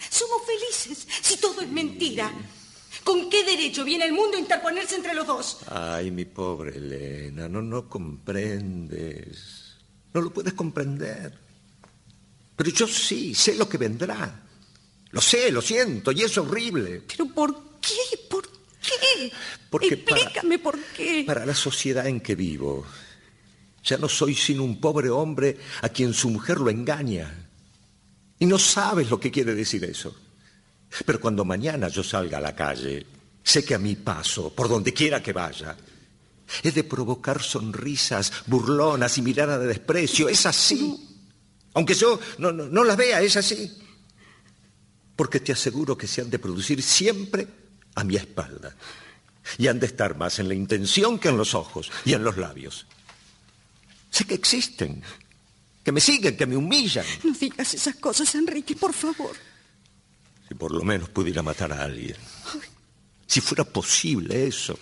si todo es mentira, ¿con qué derecho viene el mundo a interponerse entre los dos? Ay, mi pobre Elena, no comprendes. No lo puedes comprender. Pero yo sí, sé lo que vendrá. Lo sé, lo siento, y es horrible. ¿Pero por qué? ¿Por qué? Porque explícame por qué. Para la sociedad en que vivo, ya no soy sino un pobre hombre a quien su mujer lo engaña. Y no sabes lo que quiere decir eso. Pero cuando mañana yo salga a la calle, sé que a mi paso, por donde quiera que vaya, he de provocar sonrisas burlonas y miradas de desprecio. Es así. Aunque yo no las vea, es así. Porque te aseguro que se han de producir siempre a mi espalda. Y han de estar más en la intención que en los ojos y en los labios. Sé que existen, que me siguen, que me humillan. No digas esas cosas, Enrique, por favor. Si por lo menos pudiera matar a alguien. Si fuera posible eso.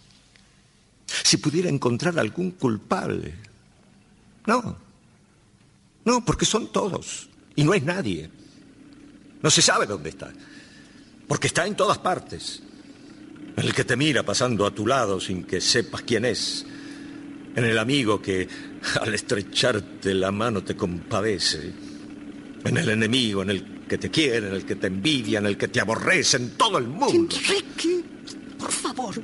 Si pudiera encontrar algún culpable. No, porque son todos. Y no es nadie. No se sabe dónde está. Porque está en todas partes. En el que te mira pasando a tu lado sin que sepas quién es. En el amigo que al estrecharte la mano te compadece. En el enemigo, en el que te quiere, en el que te envidia, en el que te aborrece, en todo el mundo. Enrique, por favor.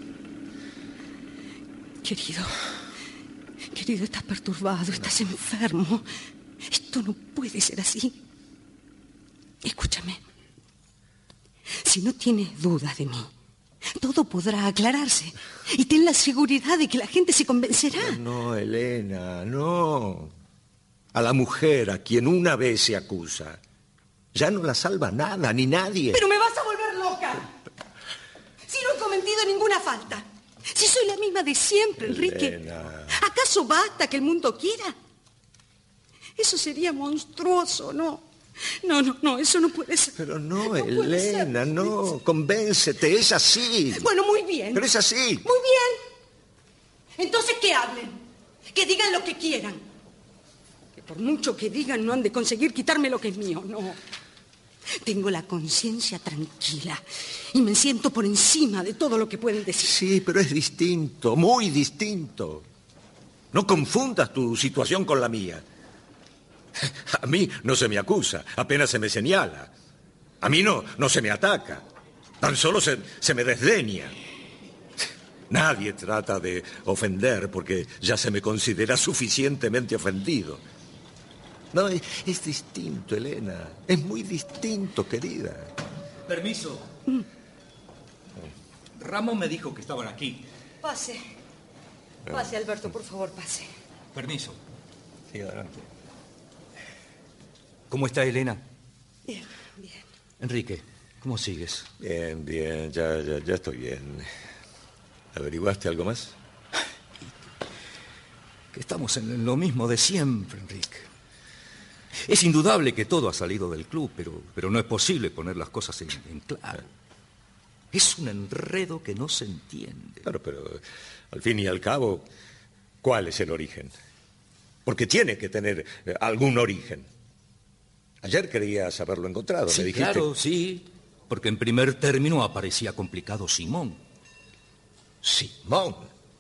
Querido, estás perturbado, estás enfermo. Esto no puede ser así. Escúchame. Si no tienes dudas de mí, todo podrá aclararse. Y ten la seguridad de que la gente se convencerá. No, Elena, no. A la mujer a quien una vez se acusa, ya no la salva nada, ni nadie. Pero me vas a volver loca. Si no he cometido ninguna falta. Si soy la misma de siempre, Enrique. Elena. ¿Acaso basta que el mundo quiera? Eso sería monstruoso, ¿no? No, eso no puede ser. Pero no, Elena, no. Convéncete, es así. Bueno, muy bien. Pero es así. Muy bien. Entonces que hablen. Que digan lo que quieran. Que por mucho que digan no han de conseguir quitarme lo que es mío, no. Tengo la conciencia tranquila y me siento por encima de todo lo que pueden decir. Sí, pero es distinto, muy distinto. No confundas tu situación con la mía. A mí no se me acusa, apenas se me señala. A mí no se me ataca, tan solo se me desdeña. Nadie trata de ofender porque ya se me considera suficientemente ofendido. No, es distinto, Elena. Es muy distinto, querida. Permiso. Ramón me dijo que estaban aquí. Pase, Alberto, por favor, pase. Permiso. Sí, adelante. ¿Cómo está Elena? Bien. Enrique, ¿cómo sigues? Bien, ya estoy bien. ¿Averiguaste algo más? Que estamos en lo mismo de siempre, Enrique. Es indudable que todo ha salido del club, pero no es posible poner las cosas en claro. Es un enredo que no se entiende. Claro, pero al fin y al cabo, ¿cuál es el origen? Porque tiene que tener algún origen. Ayer querías haberlo encontrado, Sí, me dijiste. claro, sí. Porque en primer término aparecía complicado Simón. ¿Simón?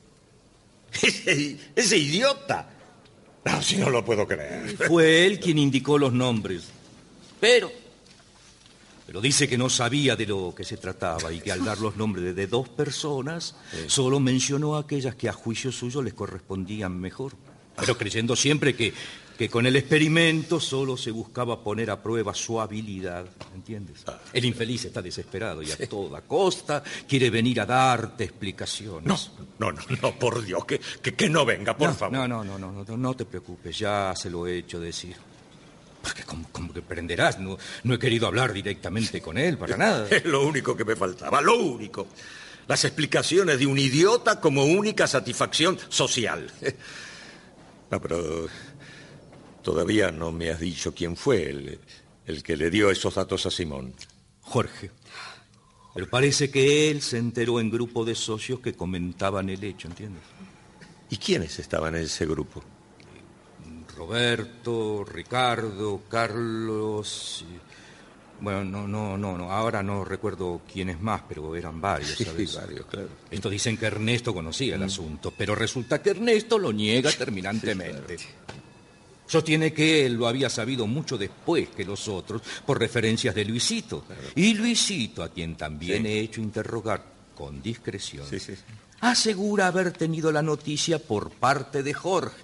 Ese idiota. No, si no lo puedo creer. Fue él quien indicó los nombres. Pero dice que no sabía de lo que se trataba y que al dar los nombres de dos personas, solo mencionó aquellas que a juicio suyo les correspondían mejor. Pero creyendo siempre que con el experimento solo se buscaba poner a prueba su habilidad, ¿entiendes? El infeliz está desesperado y a toda costa quiere venir a darte explicaciones. No, por Dios, que no venga, por favor. No te preocupes, ya se lo he hecho decir. Porque como que comprenderás, no he querido hablar directamente con él, para nada. Es lo único que me faltaba, lo único. Las explicaciones de un idiota como única satisfacción social. No, pero todavía no me has dicho quién fue el que le dio esos datos a Simón. Jorge. Pero parece que él se enteró en grupo de socios que comentaban el hecho, ¿entiendes? ¿Y quiénes estaban en ese grupo? Roberto, Ricardo, Carlos... Bueno, no, ahora no recuerdo quiénes más, pero eran varios, ¿sabes? Sí, varios, claro. Esto dicen que Ernesto conocía el asunto, pero resulta que Ernesto lo niega terminantemente. Sí, claro. Sostiene que él lo había sabido mucho después que los otros, por referencias de Luisito. Claro. Y Luisito, a quien también he hecho interrogar con discreción, asegura haber tenido la noticia por parte de Jorge.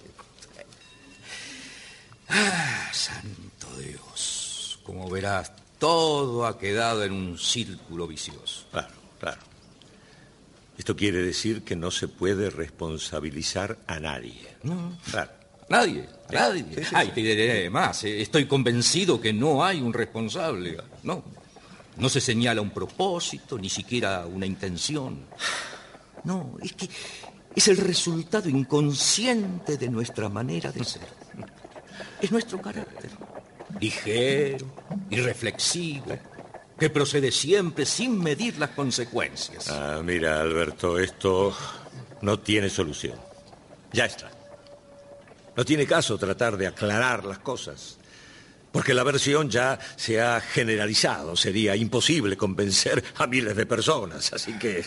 Santo Dios, como verás, todo ha quedado en un círculo vicioso. Claro. Esto quiere decir que no se puede responsabilizar a nadie. No. Claro. Nadie. Sí. Te diré más. Estoy convencido que no hay un responsable. No se señala un propósito, ni siquiera una intención. No, es que es el resultado inconsciente de nuestra manera de ser. Es nuestro carácter. Ligero, irreflexivo, que procede siempre sin medir las consecuencias. Mira, Alberto, esto no tiene solución. Ya está. No tiene caso tratar de aclarar las cosas, porque la versión ya se ha generalizado. Sería imposible convencer a miles de personas, así que...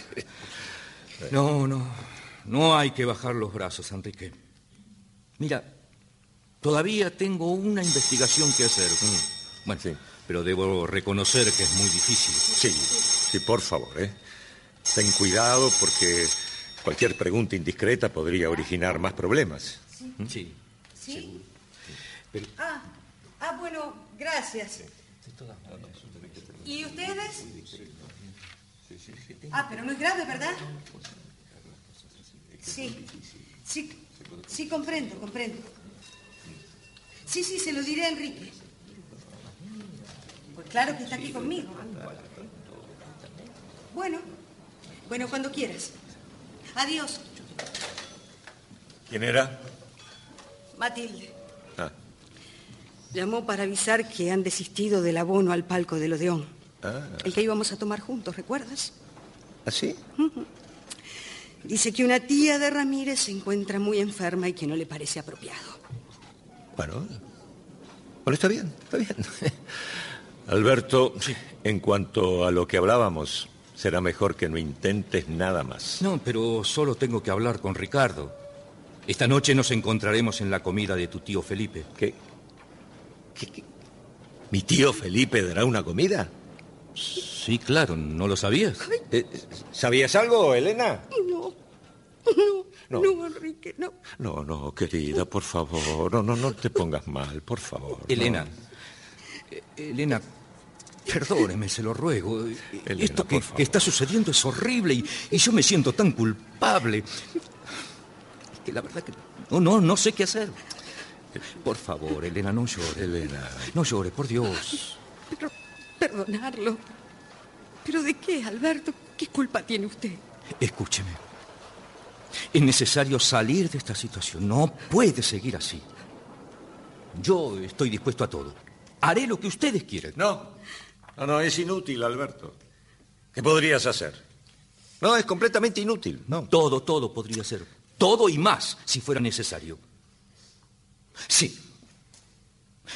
No hay que bajar los brazos, Enrique. Mira, todavía tengo una investigación que hacer. Bueno, pero debo reconocer que es muy difícil. Sí, por favor, Ten cuidado porque cualquier pregunta indiscreta podría originar más problemas. Sí. ¿Sí? Pero... bueno, gracias. ¿Y ustedes? Pero no es grave, ¿verdad? Sí, comprendo. Sí, se lo diré a Enrique. Pues claro que está aquí conmigo. Bueno, cuando quieras. Adiós. ¿Quién era? Matilde. Llamó para avisar que han desistido del abono al palco del Odeón. El que íbamos a tomar juntos, ¿recuerdas? ¿Sí? Dice que una tía de Ramírez se encuentra muy enferma y que no le parece apropiado. Bueno, está bien. Alberto, en cuanto a lo que hablábamos, será mejor que no intentes nada más. No, pero solo tengo que hablar con Ricardo. Esta noche nos encontraremos en la comida de tu tío Felipe. ¿Qué? ¿Mi tío Felipe dará una comida? Sí, claro, ¿no lo sabías? ¿Sabías algo, Elena? No, Enrique, no. No, querida, por favor, no te pongas mal, por favor. Elena, perdóneme, se lo ruego. Elena, esto que está sucediendo es horrible y yo me siento tan culpable. Es que la verdad que no sé qué hacer. Por favor, Elena, no llore. Elena. No llore, por Dios. Pero perdonarlo. ¿Pero de qué, Alberto? ¿Qué culpa tiene usted? Escúcheme. Es necesario salir de esta situación. No puede seguir así. Yo estoy dispuesto a todo. Haré lo que ustedes quieran. No, es inútil, Alberto. ¿Qué podrías hacer? No, es completamente inútil. No. Todo podría ser. Todo y más, si fuera necesario. Sí.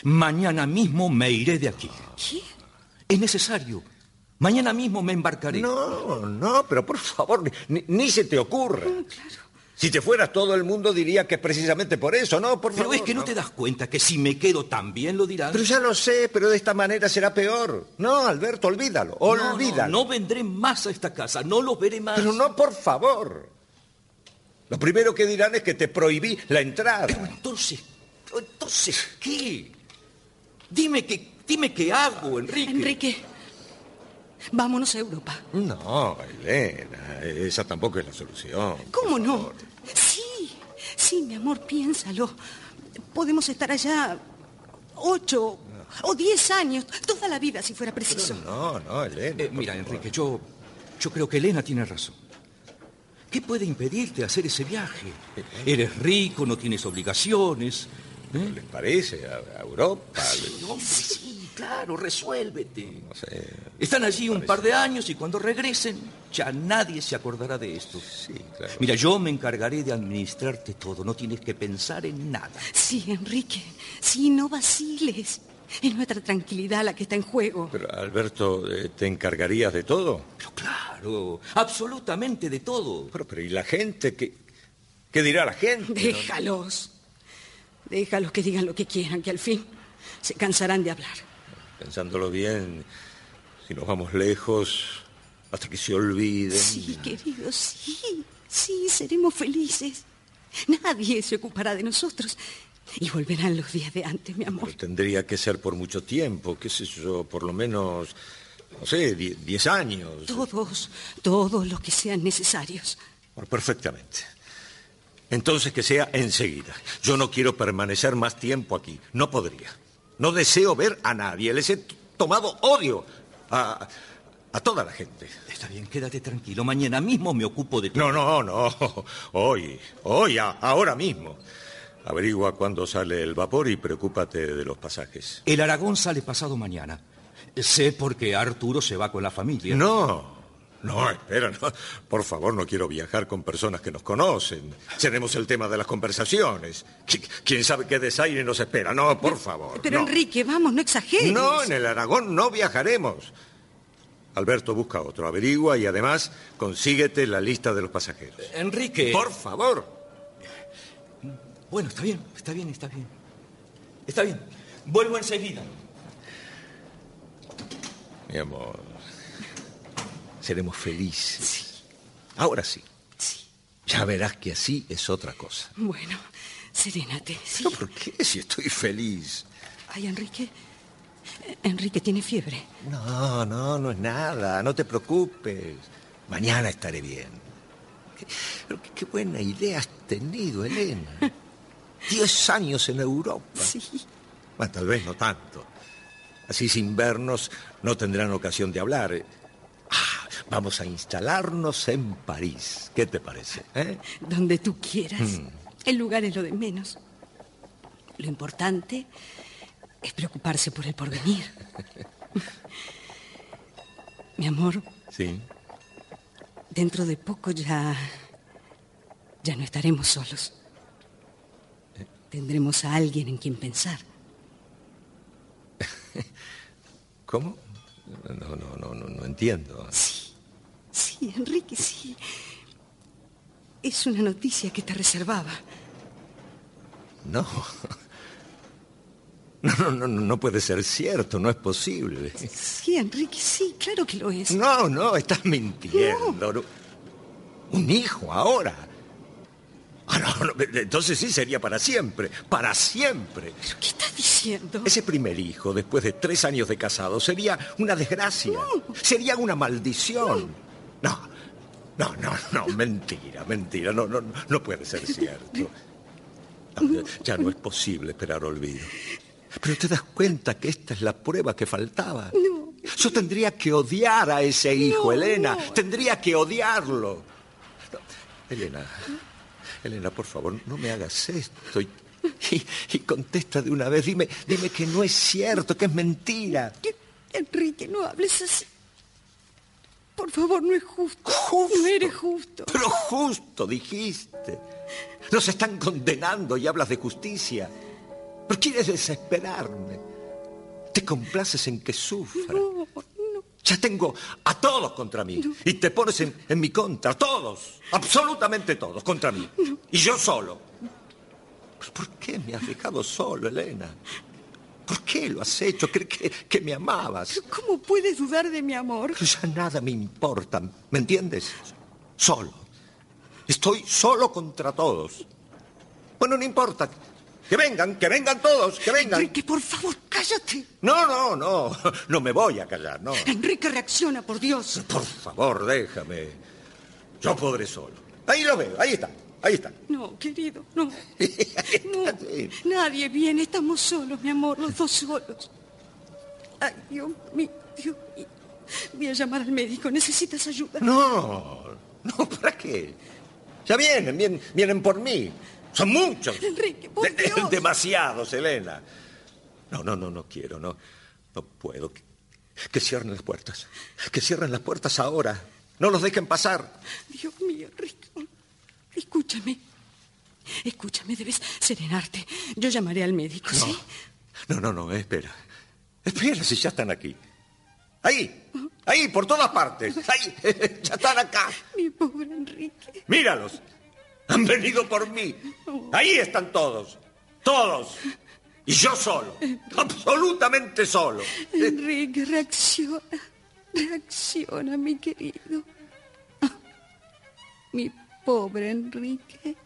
Mañana mismo me iré de aquí. ¿Qué? Es necesario. Mañana mismo me embarcaré. No, pero por favor, ni se te ocurra. Claro. Si te fueras, todo el mundo diría que es precisamente por eso, ¿no? Por favor. Pero es que no te das cuenta que si me quedo también lo dirán. Pero ya lo sé, pero de esta manera será peor. No, Alberto, olvídalo, olvídalo. No vendré más a esta casa, no los veré más. Pero no, por favor. Lo primero que dirán es que te prohibí la entrada. Pero entonces, ¿qué? Dime qué hago, Enrique. Enrique, vámonos a Europa. No, Elena, esa tampoco es la solución. ¿Cómo no? Sí, mi amor, piénsalo. Podemos estar allá 8 o 10 años, toda la vida si fuera preciso. Pero no, Elena. Mira, Enrique, yo creo que Elena tiene razón. ¿Qué puede impedirte hacer ese viaje? Eres rico, no tienes obligaciones. ¿Les parece? ¿A Europa? Sí, claro, resuélvete. No sé. Están allí un par de años y cuando regresen ya nadie se acordará de esto. Sí, claro. Mira, yo me encargaré de administrarte todo, no tienes que pensar en nada. Sí, Enrique, sí, no vaciles. Es nuestra tranquilidad la que está en juego. Pero, Alberto, ¿te encargarías de todo? Pero claro, absolutamente de todo. Pero ¿y la gente? ¿Qué dirá la gente? Déjalos que digan lo que quieran, que al fin se cansarán de hablar. Pensándolo bien, si nos vamos lejos, hasta que se olviden. Sí, querido, sí, seremos felices. Nadie se ocupará de nosotros. Y volverán los días de antes, mi amor. Pero tendría que ser por mucho tiempo, qué sé yo, por lo menos, no sé, 10 años. Todos los que sean necesarios. Bueno, perfectamente. Entonces que sea enseguida. Yo no quiero permanecer más tiempo aquí. No podría. No deseo ver a nadie. Les he tomado odio a toda la gente. Está bien, quédate tranquilo. Mañana mismo me ocupo de todo. No. Hoy, ahora mismo. Averigua cuándo sale el vapor y preocúpate de los pasajes. El Aragón sale pasado mañana. Sé porque Arturo se va con la familia. No, espera, no. Por favor, no quiero viajar con personas que nos conocen. Seremos el tema de las conversaciones. ¿Quién sabe qué desaire nos espera? No, por favor. Pero no. Enrique, vamos, no exageres. No, en el Aragón no viajaremos. Alberto, busca otro, averigua y además consíguete la lista de los pasajeros. Enrique. Por favor. Bueno, está bien. Está bien. Vuelvo enseguida. Mi amor, seremos felices. Sí. Ahora sí. Ya verás que así es otra cosa. Bueno, serénate, sí. ¿No, por qué? Si estoy feliz. Ay, Enrique tiene fiebre. No es nada. No te preocupes. Mañana estaré bien. Qué buena idea has tenido, Elena. 10 años en Europa. Sí. Bueno, tal vez no tanto. Así sin vernos no tendrán ocasión de hablar. Vamos a instalarnos en París. ¿Qué te parece? Donde tú quieras. El lugar es lo de menos. Lo importante es preocuparse por el porvenir. Mi amor. Sí. Dentro de poco ya no estaremos solos. Tendremos a alguien en quien pensar. ¿Cómo? No entiendo. Sí, Enrique, sí. Es una noticia que te reservaba. No puede ser cierto, no es posible. Sí, Enrique, sí, claro que lo es. No, estás mintiendo. No. ¿Un hijo ahora? No, entonces sí sería para siempre. ¡Para siempre! ¿Pero qué estás diciendo? Ese primer hijo, después de 3 años de casado, sería una desgracia. Sería una maldición. No, mentira. No puede ser cierto. Ya no es posible esperar olvido. Pero te das cuenta que esta es la prueba que faltaba. Yo tendría que odiar a ese hijo, Elena. Tendría que odiarlo. Elena, por favor, no me hagas esto. Y contesta de una vez. Dime que no es cierto, que es mentira. Enrique, no hables así. Por favor, no es justo. No eres justo. Pero justo, dijiste. Nos están condenando y hablas de justicia. Pero quieres desesperarme. Te complaces en que sufra. No. Ya tengo a todos contra mí. No. Y te pones en mi contra. Todos. Absolutamente todos contra mí. No. Y yo solo. ¿Pero por qué me has dejado solo, Elena? ¿Por qué lo has hecho? Creí que me amabas. ¿Pero cómo puedes dudar de mi amor? Pero ya nada me importa. ¿Me entiendes? Solo. Estoy solo contra todos. Bueno, no importa. Que vengan todos, que vengan. Enrique, por favor, cállate. No me voy a callar, no. Enrique, reacciona, por Dios. Por favor, déjame. Yo podré solo. Ahí lo veo, ahí está. No, querido, no. Nadie viene, estamos solos, mi amor, los dos solos. Ay, Dios mío. Voy a llamar al médico, ¿necesitas ayuda? No, ¿para qué? Ya vienen por mí. Son muchos. Enrique, por Dios. Demasiados, Elena. No quiero, no puedo. Que cierren las puertas. Que cierren las puertas ahora. No los dejen pasar. Dios mío, Enrique. Escúchame, debes serenarte. Yo llamaré al médico, ¿sí? No, espera. Espera si ya están aquí. Ahí, por todas partes. Ahí, ya están acá. Mi pobre Enrique. Míralos. Han venido por mí. Ahí están todos. Todos. Y yo solo. Absolutamente solo. Enrique, reacciona. Reacciona, mi querido. Mi pobre Enrique.